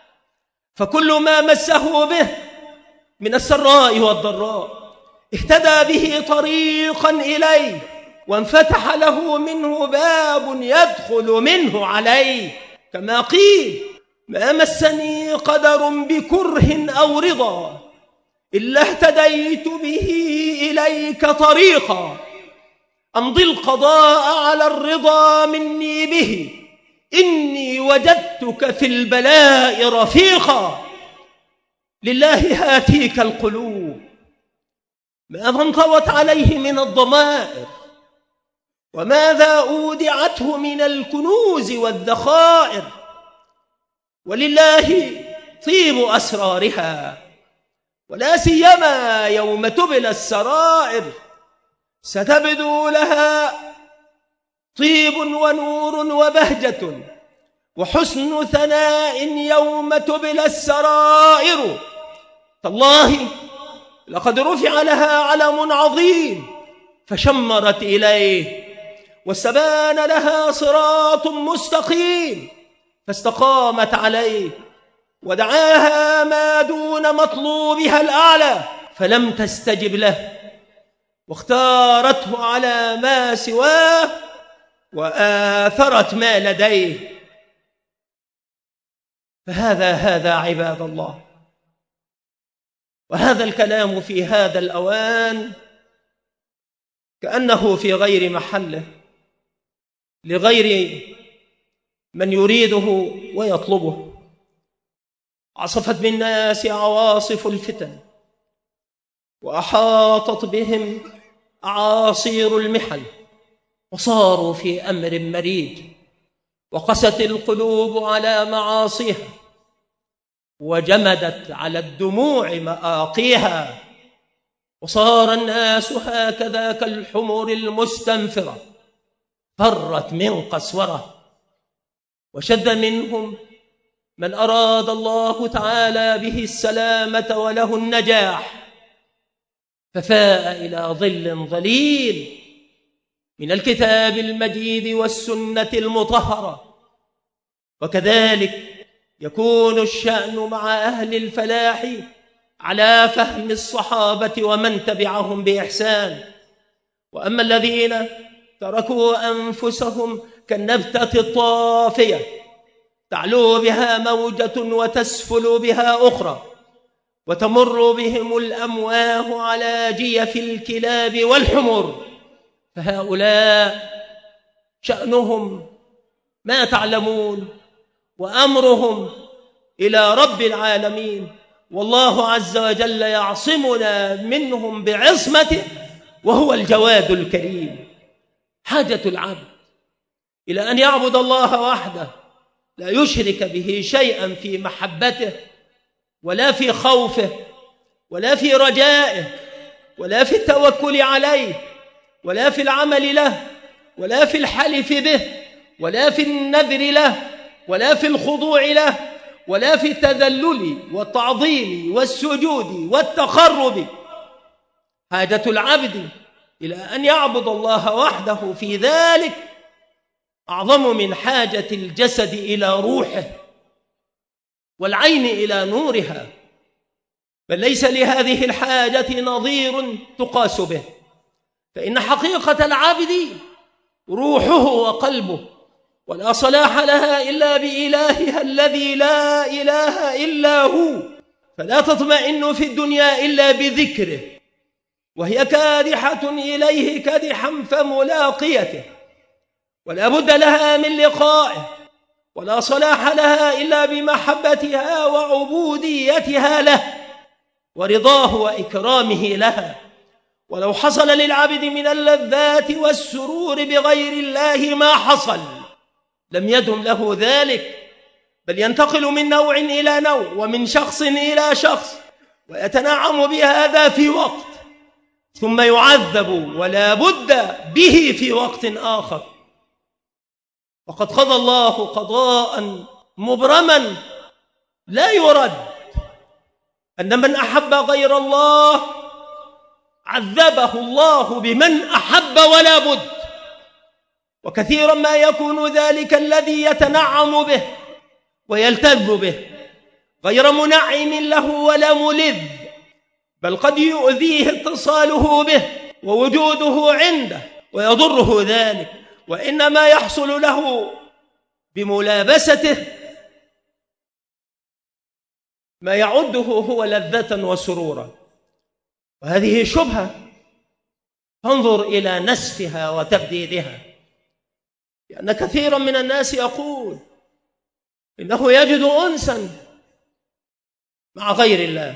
فكل ما مسه به من السراء والضراء اهتدى به طريقا إليه، وانفتح له منه باب يدخل منه عليه، كما قيل ما مسني قدر بكره أو رضا إلا اهتديت به إليك طريقا، أمضي القضاء على الرضا مني به، إني وجدتك في البلاء رفيقا، لله هاتيك القلوب ماذا انطوت عليه من الضمائر، وماذا أودعته من الكنوز والذخائر، ولله طيب أسرارها، ولا سيما يوم تبلى السرائر، ستبدو لها طيب ونور وبهجة وحسن ثناء يوم تبلى السرائر. تالله لقد رفع لها علم عظيم فشمرت إليه، واستبان لها صراط مستقيم فاستقامت عليه، ودعاها ما دون مطلوبها الأعلى فلم تستجب له، واختارته على ما سواه وآثرت ما لديه. فهذا هذا عباد الله، وهذا الكلام في هذا الأوان كأنه في غير محله، لغير من يريده ويطلبه. عصفت بالناس عواصف الفتن، وأحاطت بهم أعاصير المحن، وصاروا في أمر مريج، وقست القلوب على معاصيها، وجمدت على الدموع مآقيها، وصار الناس هكذا كالحمر المستنفرة، فرت من قسورة، وشذ منهم من أراد الله تعالى به السلامة وله النجاح، ففاء إلى ظل ظليل من الكتاب المجيد والسنة المطهرة. وكذلك يكون الشأن مع أهل الفلاح على فهم الصحابة ومن تبعهم بإحسان. وأما الذين تركوا أنفسهم كالنبتة الطافية تعلو بها موجة وتسفل بها أخرى، وتمر بهم الأمواه على جيف الكلاب والحمر، فهؤلاء شأنهم ما تعلمون، وأمرهم إلى رب العالمين، والله عز وجل يعصمنا منهم بعصمته، وهو الجواد الكريم. حاجة العبد إلى أن يعبد الله وحده، لا يشرك به شيئا في محبته ولا في خوفه ولا في رجائه ولا في التوكل عليه ولا في العمل له ولا في الحلف به ولا في النذر له ولا في الخضوع له ولا في التذلل والتعظيم والسجود والتقرب. حاجة العبد إلى أن يعبد الله وحده في ذلك أعظم من حاجة الجسد إلى روحه والعين إلى نورها، بل ليس لهذه الحاجة نظير تقاس به. فإن حقيقة العبد روحه وقلبه، ولا صلاح لها إلا بإلهها الذي لا إله إلا هو، فلا تطمئن في الدنيا إلا بذكره، وهي كادحة إليه كدحا فملاقيته، ولا بد لها من لقائه، ولا صلاح لها إلا بمحبتها وعبوديتها له ورضاه وإكرامه لها. ولو حصل للعبد من اللذات والسرور بغير الله ما حصل، لم يدم له ذلك، بل ينتقل من نوع إلى نوع ومن شخص إلى شخص، ويتنعم بهذا في وقت ثم يعذب ولا بد به في وقت آخر. وقد قضى الله قضاء مبرما لا يرد، أن من أحب غير الله عذبه الله بمن أحب ولا بد. وكثيرا ما يكون ذلك الذي يتنعم به ويلتذ به غير منعم له ولا ملذ، بل قد يؤذيه اتصاله به ووجوده عنده ويضره ذلك، وإنما يحصل له بملابسته ما يعده هو لذة وسرورا. وهذه شبهة، فانظر إلى نسفها وتبديدها، لأن كثيرا من الناس يقول إنه يجد أنسا مع غير الله،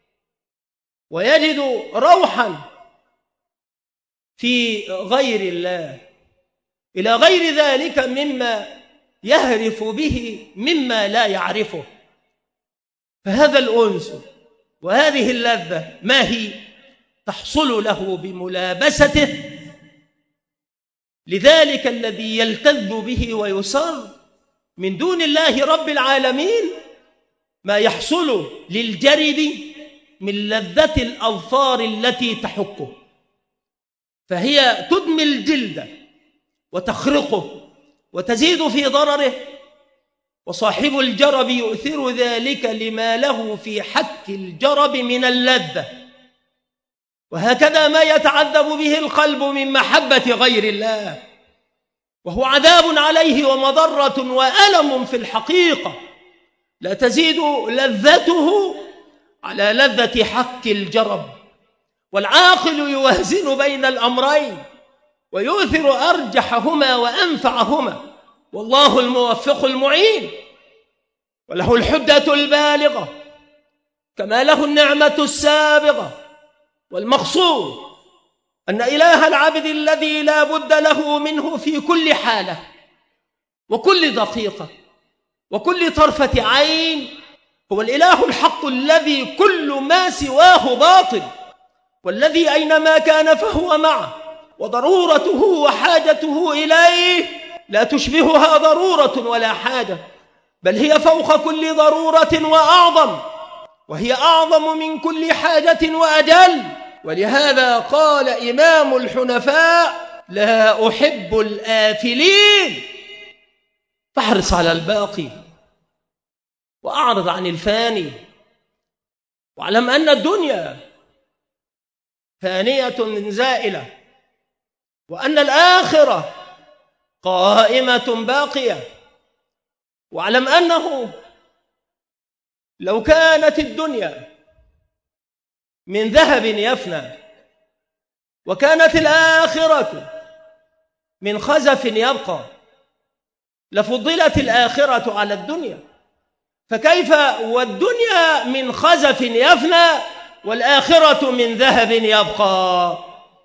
ويجد روحا في غير الله، إلى غير ذلك مما يهرف به مما لا يعرفه. فهذا الأنس وهذه اللذة ما هي؟ تحصل له بملابسته لذلك الذي يلتذ به ويسر من دون الله رب العالمين، ما يحصل للجرب من لذة الأظفار التي تحكه، فهي تدمي الجلد وتخرقه وتزيد في ضرره، وصاحب الجرب يؤثر ذلك لما له في حك الجرب من اللذة. وهكذا ما يتعذب به القلب من محبة غير الله، وهو عذاب عليه ومضرة وألم في الحقيقة، لا تزيد لذته على لذة حك الجرب. والعاقل يوازن بين الأمرين ويؤثر أرجحهما وأنفعهما، والله الموفق المعين، وله الحجة البالغة كما له النعمة السابغة. والمقصود أن إله العبد الذي لا بد له منه في كل حالة وكل دقيقة وكل طرفة عين هو الإله الحق الذي كل ما سواه باطل، والذي أينما كان فهو معه، وضرورته وحاجته إليه لا تشبهها ضرورة ولا حاجة، بل هي فوق كل ضرورة وأعظم، وهي أعظم من كل حاجة وأجل. ولهذا قال إمام الحنفاء: لا أحب الآفلين، فاحرص على الباقي وأعرض عن الفاني، واعلم أن الدنيا فانية زائلة، وأن الآخرة قائمة باقية. واعلم أنه لو كانت الدنيا من ذهب يفنى وكانت الآخرة من خزف يبقى لفضلت الآخرة على الدنيا، فكيف والدنيا من خزف يفنى والآخرة من ذهب يبقى؟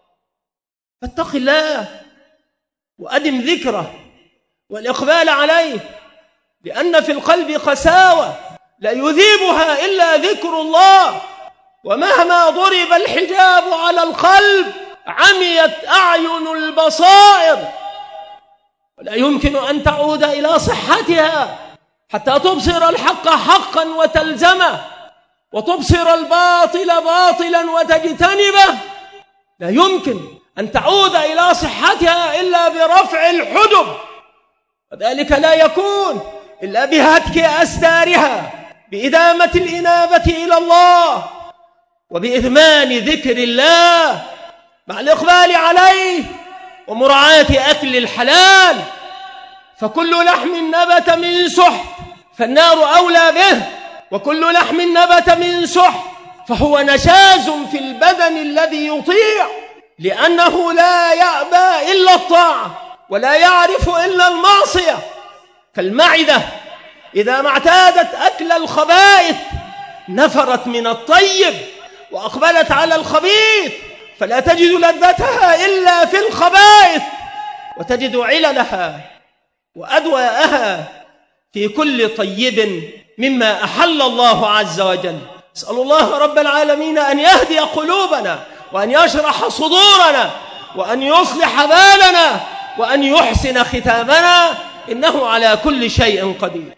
فاتق الله وأدم ذكره والإقبال عليه، لأن في القلب قساوة لا يذيبها إلا ذكر الله، ومهما ضرب الحجاب على القلب عميت أعين البصائر، ولا يمكن أن تعود إلى صحتها حتى تبصر الحق حقا وتلزمه، وتبصر الباطل باطلا وتجتنبه. لا يمكن أن تعود إلى صحتها إلا برفع الحجب، وذلك لا يكون إلا بهتك أستارها، بإدامة الإنابة إلى الله، وبإثمان ذكر الله مع الإقبال عليه، ومراعاة أكل الحلال. فكل لحم نبت من سحت فالنار أولى به، وكل لحم نبت من سحت فهو نشاز في البدن الذي يطيع، لأنه لا يأبى إلا الطاعة ولا يعرف إلا المعصية. فالمعدة إذا ما اعتادت أكل الخبائث نفرت من الطيب وأقبلت على الخبيث، فلا تجد لذتها إلا في الخبائث، وتجد عللها وأدواءها في كل طيب مما أحل الله عز وجل. أسأل الله رب العالمين أن يهدي قلوبنا، وأن يشرح صدورنا، وأن يصلح بالنا، وأن يحسن ختامنا، إنه على كل شيء قدير.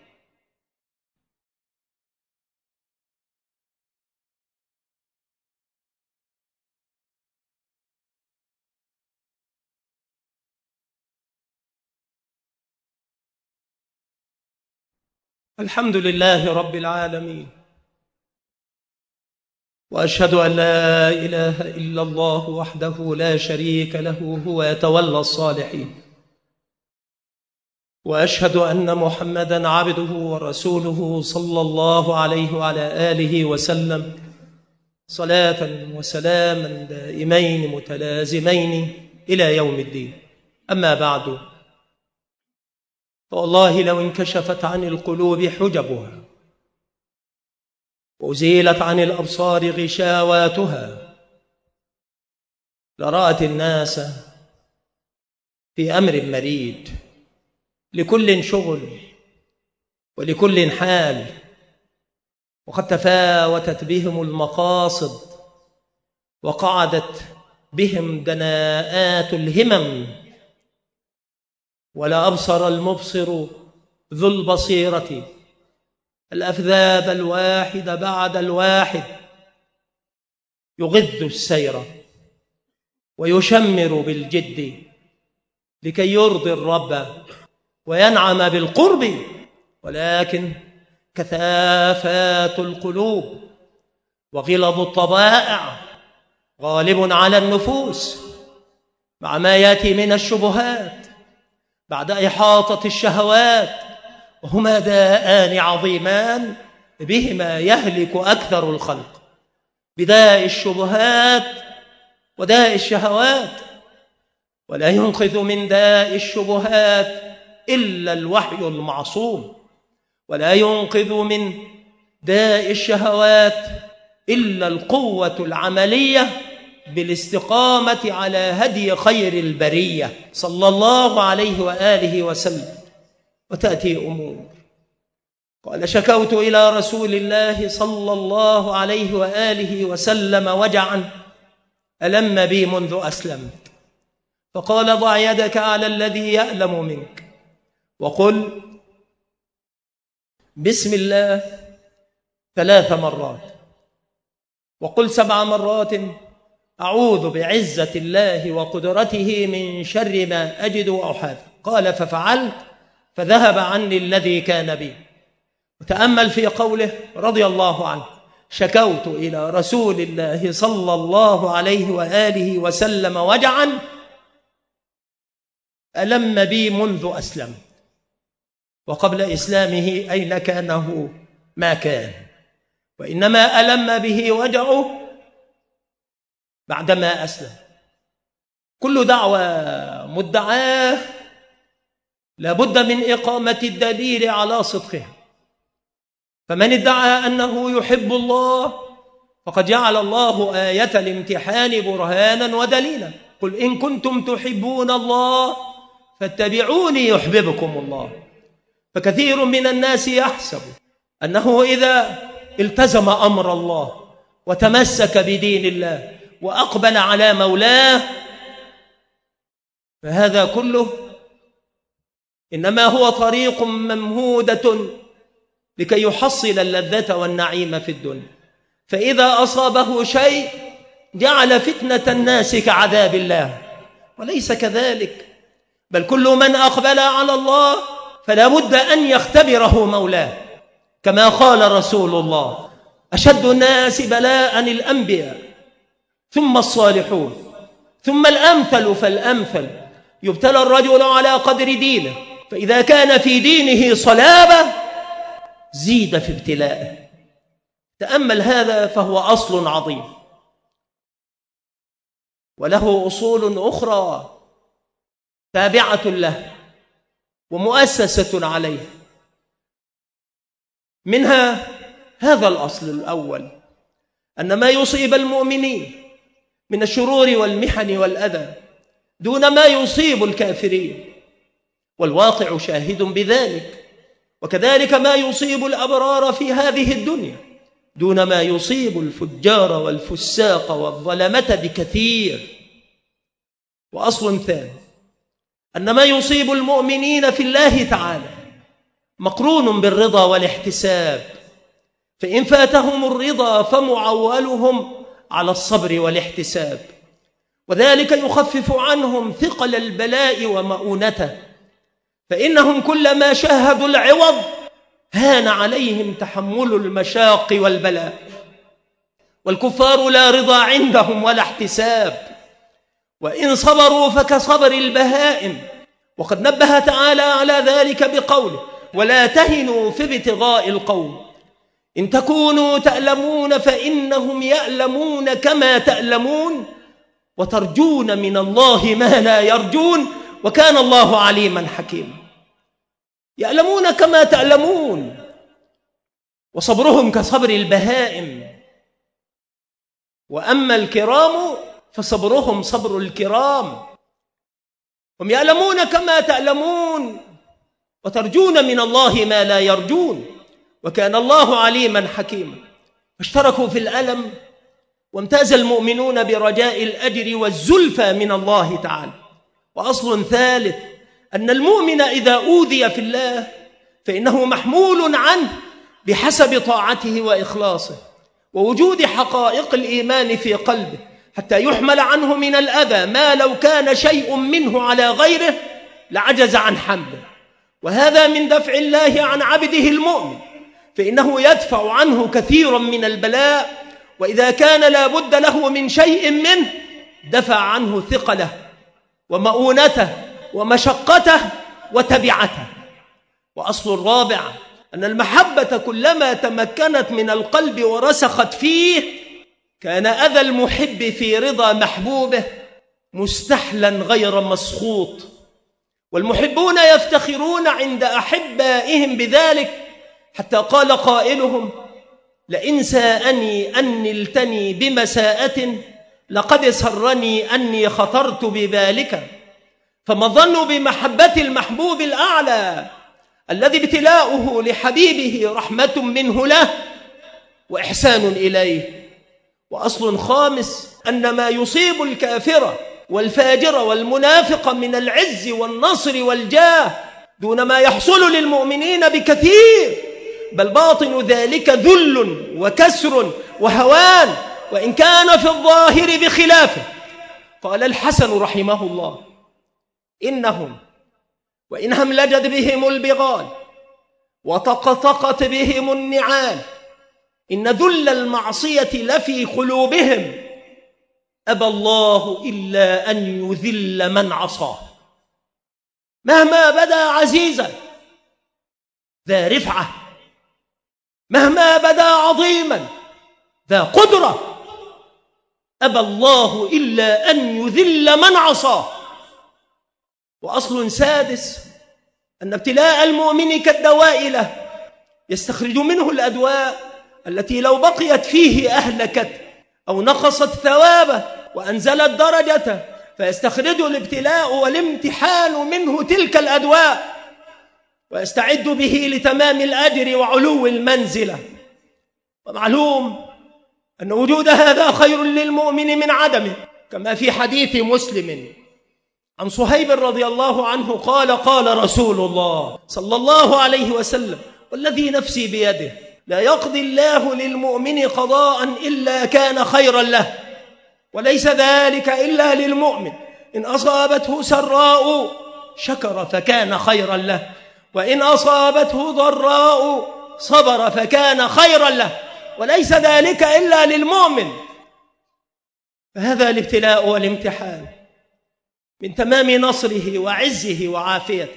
الحمد لله رب العالمين، وأشهد أن لا إله إلا الله وحده لا شريك له هو يتولى الصالحين، وأشهد أن محمدًا عبده ورسوله صلى الله عليه وعلى آله وسلم صلاة وسلاما دائمين متلازمين إلى يوم الدين. أما بعد، فوالله لو انكشفت عن القلوب حجبها وأزيلت عن الأبصار غشاواتها لرأت الناس في أمر مريد، لكل شغل ولكل حال، وقد تفاوتت بهم المقاصد وقعدت بهم دناءات الهمم، ولا أبصر المبصر ذو البصيرة الأفذاذ الواحد بعد الواحد يغذ السير ويشمر بالجد لكي يرضي الرب وينعم بالقرب، ولكن كثافات القلوب وغلظ الطبائع غالب على النفوس، مع ما يأتي من الشبهات بعد إحاطة الشهوات، وهما داءان عظيمان بهما يهلك أكثر الخلق، بداء الشبهات وداء الشهوات. ولا ينقذ من داء الشبهات إلا الوحي المعصوم، ولا ينقذ من داء الشهوات إلا القوة العملية بالاستقامة على هدي خير البرية صلى الله عليه وآله وسلم. وتأتي أمور قال: شكوت إلى رسول الله صلى الله عليه وآله وسلم وجعا ألم بي منذ أسلمت، فقال ضع يدك على الذي يألم منك وقل بسم الله ثلاث مرات، وقل سبع مرات أعوذ بعزة الله وقدرته من شر ما أجد وأحاذر. قال ففعلت فذهب عني الذي كان بي. وتأمل في قوله رضي الله عنه: شكوت إلى رسول الله صلى الله عليه وآله وسلم وجعا ألم بي منذ أسلم. وقبل إسلامه أين كانه ما كان، وإنما ألم به وجعه بعدما أسلم. كل دعوة مدعاه لابد من إقامة الدليل على صدقها. فمن ادعى أنه يحب الله فقد جعل الله آية الامتحان برهانا ودليلا. قل إن كنتم تحبون الله فاتبعوني يحببكم الله. فكثير من الناس يحسب أنه إذا التزم أمر الله وتمسك بدين الله وأقبل على مولاه فهذا كله إنما هو طريق ممهودة لكي يحصل اللذة والنعيم في الدنيا. فإذا أصابه شيء جعل فتنة الناس كعذاب الله، وليس كذلك، بل كل من أقبل على الله فلا بد أن يختبره مولاه، كما قال رسول الله: أشد الناس بلاء الأنبياء ثم الصالحون ثم الأمثل فالأمثل، يبتلى الرجل على قدر دينه، فإذا كان في دينه صلابة زيد في ابتلائه. تأمل هذا فهو أصل عظيم، وله أصول أخرى تابعة له ومؤسسة عليه. منها هذا الأصل الأول، أن ما يصيب المؤمنين من الشرور والمحن والأذى دون ما يصيب الكافرين، والواقع شاهد بذلك. وكذلك ما يصيب الأبرار في هذه الدنيا دون ما يصيب الفجار والفساق والظلمة بكثير. وأصل ثاني، أن ما يصيب المؤمنين في الله تعالى مقرون بالرضا والاحتساب، فإن فاتهم الرضا فمعولهم على الصبر والاحتساب، وذلك يخفف عنهم ثقل البلاء ومؤونته، فإنهم كلما شاهدوا العوض هان عليهم تحمل المشاق والبلاء. والكفار لا رضا عندهم ولا احتساب، وإن صبروا فكصبر البهائم. وقد نبه تعالى على ذلك بقوله: ولا تهنوا في ابتغاء القوم إن تكونوا تألمون فإنهم يألمون كما تألمون وترجون من الله ما لا يرجون وكان الله عليما حكيما. يألمون كما تألمون، وصبرهم كصبر البهائم. وأما الكرام فصبرهم صبر الكرام. هم يألمون كما تألمون وترجون من الله ما لا يرجون وكان الله عليما حكيما. فاشتركوا في الألم، وامتاز المؤمنون برجاء الأجر والزلفى من الله تعالى. وأصل ثالث، أن المؤمن إذا أوذي في الله فإنه محمول عنه بحسب طاعته وإخلاصه ووجود حقائق الإيمان في قلبه، حتى يحمل عنه من الأذى ما لو كان شيء منه على غيره لعجز عن حمله. وهذا من دفع الله عن عبده المؤمن، فإنه يدفع عنه كثيرا من البلاء، وإذا كان لا بد له من شيء منه دفع عنه ثقله ومؤونته ومشقته وتبعته. وأصل الرابع، أن المحبة كلما تمكنت من القلب ورسخت فيه كان أذى المحب في رضا محبوبه مستحلا غير مسخوط. والمحبون يفتخرون عند أحبائهم بذلك، حتى قال قائلهم: لئن ساءني أن نلتني بمساءة لقد سرني أني خطرت بذلك. فما الظن بمحبة المحبوب الأعلى الذي ابتلاؤه لحبيبه رحمة منه له وإحسان إليه. وأصل خامس، أن ما يصيب الكافر والفاجر والمنافق من العز والنصر والجاه دون ما يحصل للمؤمنين بكثير، بل باطن ذلك ذل وكسر وهوان، وإن كان في الظاهر بخلافه. قال الحسن رحمه الله: إنهم وإن هملجت بهم البغال وطقطقت بهم النعال، إن ذل المعصية لفي قلوبهم، أبى الله إلا أن يذل من عصاه. مهما بدا عزيزا ذا رفعة، مهما بدا عظيما ذا قدرة، أبى الله إلا أن يذل من عصاه. وأصل سادس أن ابتلاء المؤمن كالدواء له، يستخرج منه الأدواء التي لو بقيت فيه أهلكت أو نقصت ثوابه وأنزلت درجته، فيستخرج الابتلاء والامتحان منه تلك الأدواء ويستعد به لتمام الأجر وعلو المنزلة. ومعلوم أن وجود هذا خير للمؤمن من عدمه، كما في حديث مسلم عن صهيب رضي الله عنه قال: قال رسول الله صلى الله عليه وسلم: والذي نفسي بيده لا يقضي الله للمؤمن قضاء إلا كان خيرا له، وليس ذلك إلا للمؤمن، إن أصابته سراء شكر فكان خيرا له، وإن أصابته ضراء صبر فكان خيرا له، وليس ذلك إلا للمؤمن. فهذا الابتلاء والامتحان من تمام نصره وعزه وعافيته.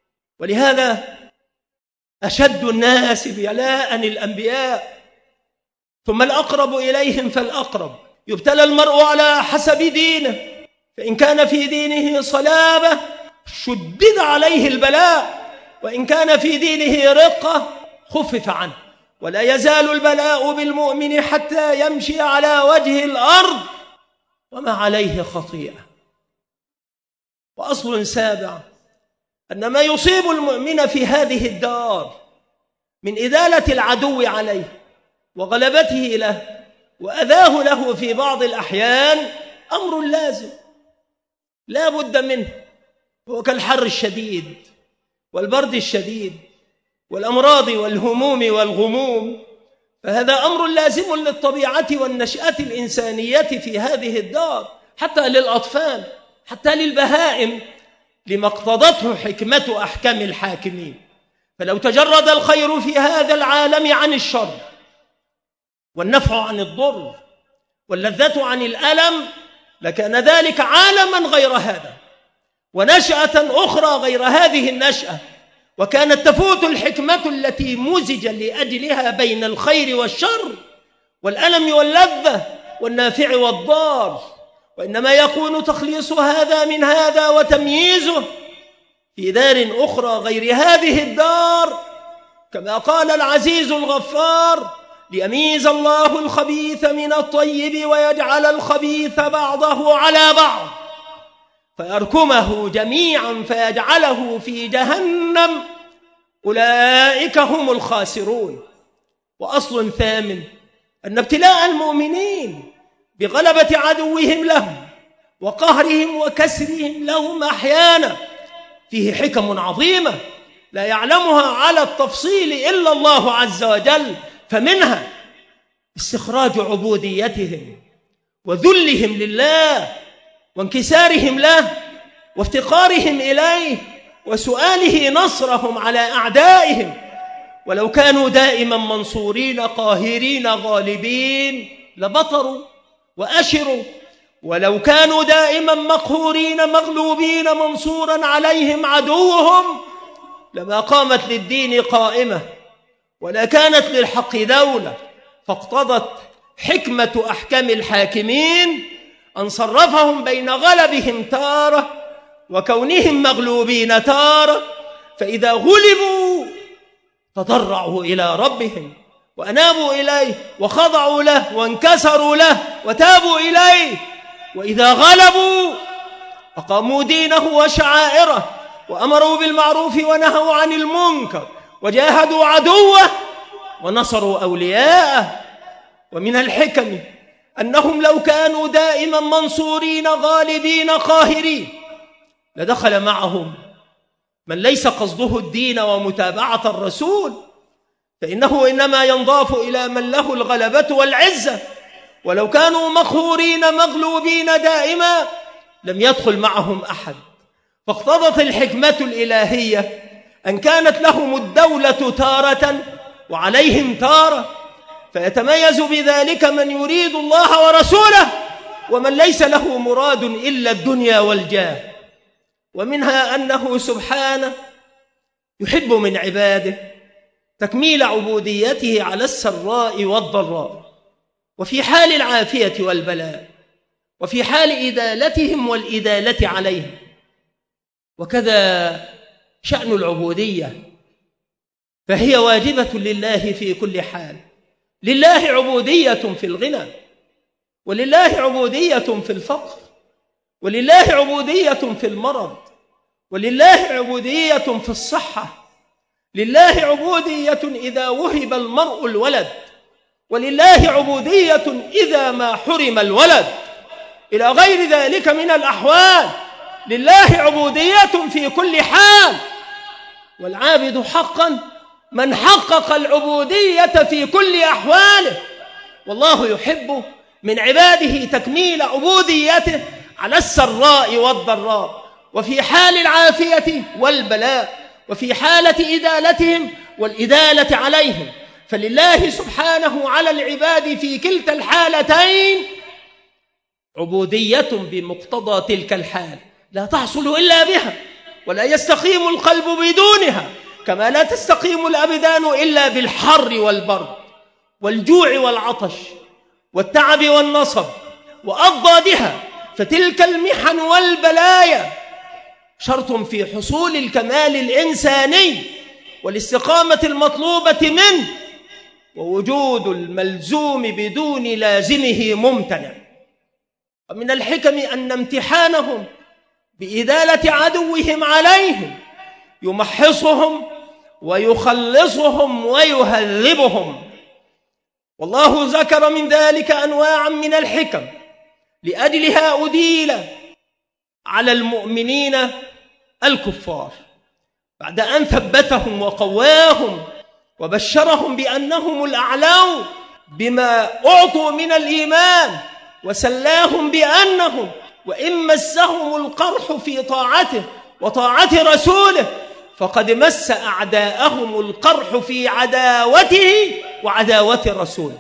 ولهذا أشد الناس بلاء الأنبياء، ثم الأقرب إليهم فالأقرب. يبتلى المرء على حسب دينه، فإن كان في دينه صلابة شدد عليه البلاء، وإن كان في دينه رقة خفف عنه. ولا يزال البلاء بالمؤمن حتى يمشي على وجه الأرض وما عليه خطيئة. وأصل سابع أن ما يصيب المؤمن في هذه الدار من إزالة العدو عليه وغلبته له وأذاه له في بعض الأحيان أمر لازم لا بد منه، هو كالحر الشديد والبرد الشديد والأمراض والهموم والغموم. فهذا أمر لازم للطبيعة والنشأة الإنسانية في هذه الدار، حتى للأطفال، حتى للبهائم، لما اقتضته حكمة أحكام الحاكمين. فلو تجرد الخير في هذا العالم عن الشر، والنفع عن الضر، واللذة عن الألم، لكان ذلك عالما غير هذا، ونشأة أخرى غير هذه النشأة، وكانت تفوت الحكمة التي مزج لأجلها بين الخير والشر، والألم واللذة، والنافع والضار. وإنما يكون تخليص هذا من هذا وتمييزه في دار أخرى غير هذه الدار، كما قال العزيز الغفار: ليميز الله الخبيث من الطيب ويجعل الخبيث بعضه على بعض فيركمه جميعا فيجعله في جهنم، أولئك هم الخاسرون. وأصل ثامن أن ابتلاء المؤمنين بغلبة عدوهم لهم وقهرهم وكسرهم لهم أحيانا فيه حكم عظيمة لا يعلمها على التفصيل إلا الله عز وجل. فمنها استخراج عبوديتهم وذلهم لله وانكسارهم له وافتقارهم إليه وسؤاله نصرهم على أعدائهم. ولو كانوا دائما منصورين قاهرين غالبين لبطروا وأشروا، ولو كانوا دائما مقهورين مغلوبين منصورا عليهم عدوهم لما قامت للدين قائمة ولا كانت للحق دولة. فاقتضت حكمة أحكام الحاكمين أن صرفهم بين غلبهم تارة وكونهم مغلوبين تارة، فإذا غلبوا تضرعوا إلى ربهم وأنابوا إليه وخضعوا له وانكسروا له وتابوا إليه، وإذا غلبوا أقاموا دينه وشعائره وأمروا بالمعروف ونهوا عن المنكر وجاهدوا عدوه ونصروا أولياءه. ومن الحكم أنهم لو كانوا دائما منصورين غالبين قاهرين لدخل معهم من ليس قصده الدين ومتابعة الرسول، فإنه إنما ينضاف إلى من له الغلبة والعزة. ولو كانوا مقهورين مغلوبين دائما لم يدخل معهم أحد. فاقتضت الحكمة الإلهية أن كانت لهم الدولة تارة وعليهم تارة، فيتميز بذلك من يريد الله ورسوله ومن ليس له مراد إلا الدنيا والجاه. ومنها أنه سبحانه يحب من عباده تكميل عبوديته على السراء والضراء، وفي حال العافية والبلاء، وفي حال إدالتهم والإدالة عليهم. وكذا شأن العبودية، فهي واجبة لله في كل حال. لله عبودية في الغنى، ولله عبودية في الفقر، ولله عبودية في المرض، ولله عبودية في الصحة، لله عبودية إذا وهب المرء الولد، ولله عبودية إذا ما حرم الولد، إلى غير ذلك من الأحوال. لله عبودية في كل حال. والعابد حقا من حقق العبودية في كل أحواله، والله يحب من عباده تكميل عبوديته على السراء والضراء، وفي حال العافية والبلاء، وفي حالة إدالتهم والإدالة عليهم. فلله سبحانه على العباد في كلتا الحالتين عبودية بمقتضى تلك الحال لا تحصل إلا بها، ولا يستقيم القلب بدونها، كما لا تستقيم الأبدان إلا بالحر والبرد والجوع والعطش والتعب والنصب وأضدادها. فتلك المحن والبلايا شرط في حصول الكمال الإنساني والاستقامة المطلوبة منه، ووجود الملزوم بدون لازمه ممتنع. ومن الحكم أن امتحانهم بإدالة عدوهم عليهم يمحصهم ويخلصهم ويهذبهم. والله ذكر من ذلك أنواعا من الحكم لأجلها أديل على المؤمنين الكفار بعد أن ثبتهم وقواهم وبشرهم بأنهم الأعلون بما أعطوا من الإيمان، وسلاهم بأنهم وإن مسهم القرح في طاعته وطاعة رسوله فقد مس أعداءهم القرح في عداوته وعداوة رسوله.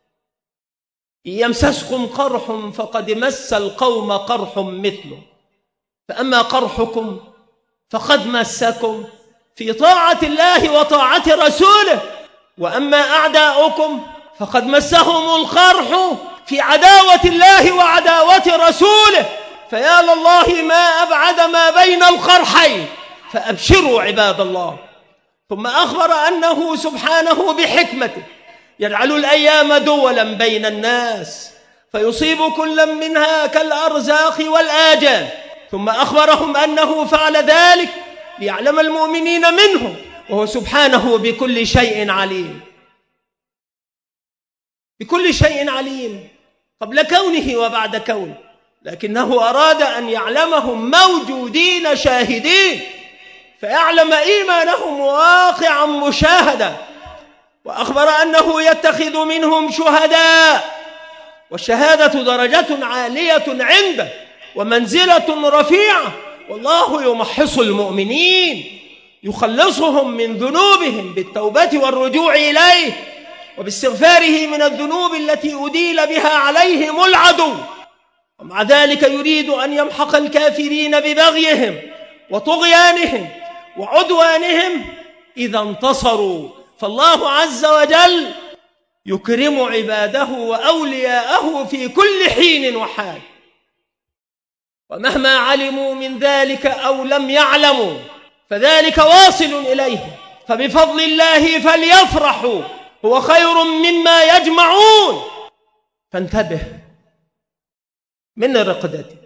إن يمسسكم قرح فقد مس القوم قرح مثله، فأما قرحكم فقد مسكم في طاعة الله وطاعة رسوله، وأما أعداؤكم فقد مسهم القرح في عداوة الله وعداوة رسوله. فيا لله ما أبعد ما بين القرحين، فأبشروا عباد الله. ثم أخبر أنه سبحانه بحكمته يجعل الأيام دولا بين الناس فيصيب كل منها كالأرزاق والآجال. ثم أخبرهم أنه فعل ذلك ليعلم المؤمنين منهم، وهو سبحانه بكل شيء عليم، بكل شيء عليم قبل كونه وبعد كونه، لكنه أراد أن يعلمهم موجودين شاهدين فيعلم إيمانهم واقعا مشاهدا. وأخبر أنه يتخذ منهم شهداء، والشهادة درجة عالية عنده ومنزلة رفيعة، والله يمحص المؤمنين يخلصهم من ذنوبهم بالتوبة والرجوع إليه وباستغفاره من الذنوب التي أديل بها عليهم العدو. ومع ذلك يريد أن يمحق الكافرين ببغيهم وطغيانهم وعدوانهم إذا انتصروا. فالله عز وجل يكرم عباده وأولياءه في كل حين وحال، ومهما علموا من ذلك أو لم يعلموا فذلك واصل إليه. فبفضل الله فليفرحوا هو خير مما يجمعون. فانتبه من رقدتك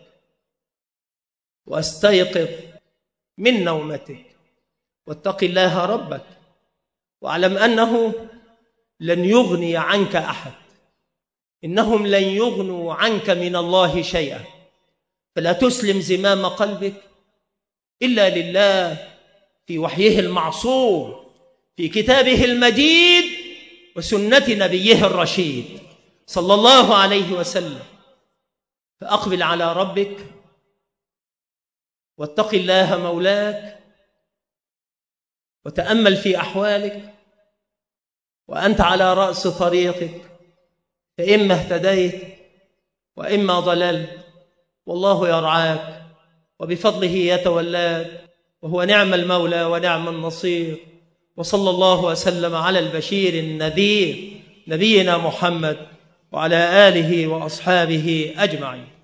واستيقظ من نومتك واتق الله ربك، واعلم أنه لن يغني عنك أحد إنهم لن يغنوا عنك من الله شيئا، فلا تسلم زمام قلبك إلا لله في وحيه المعصوم، في كتابه المجيد وسنة نبيه الرشيد صلى الله عليه وسلم. فأقبل على ربك واتق الله مولاك وتأمل في أحوالك وأنت على رأس طريقك، فإما اهتديت وإما ضللت، والله يرعاك وبفضله يتولاك، وهو نعم المولى ونعم النصير. وصلى الله وسلم على البشير النذير نبينا محمد وعلى آله وأصحابه أجمعين.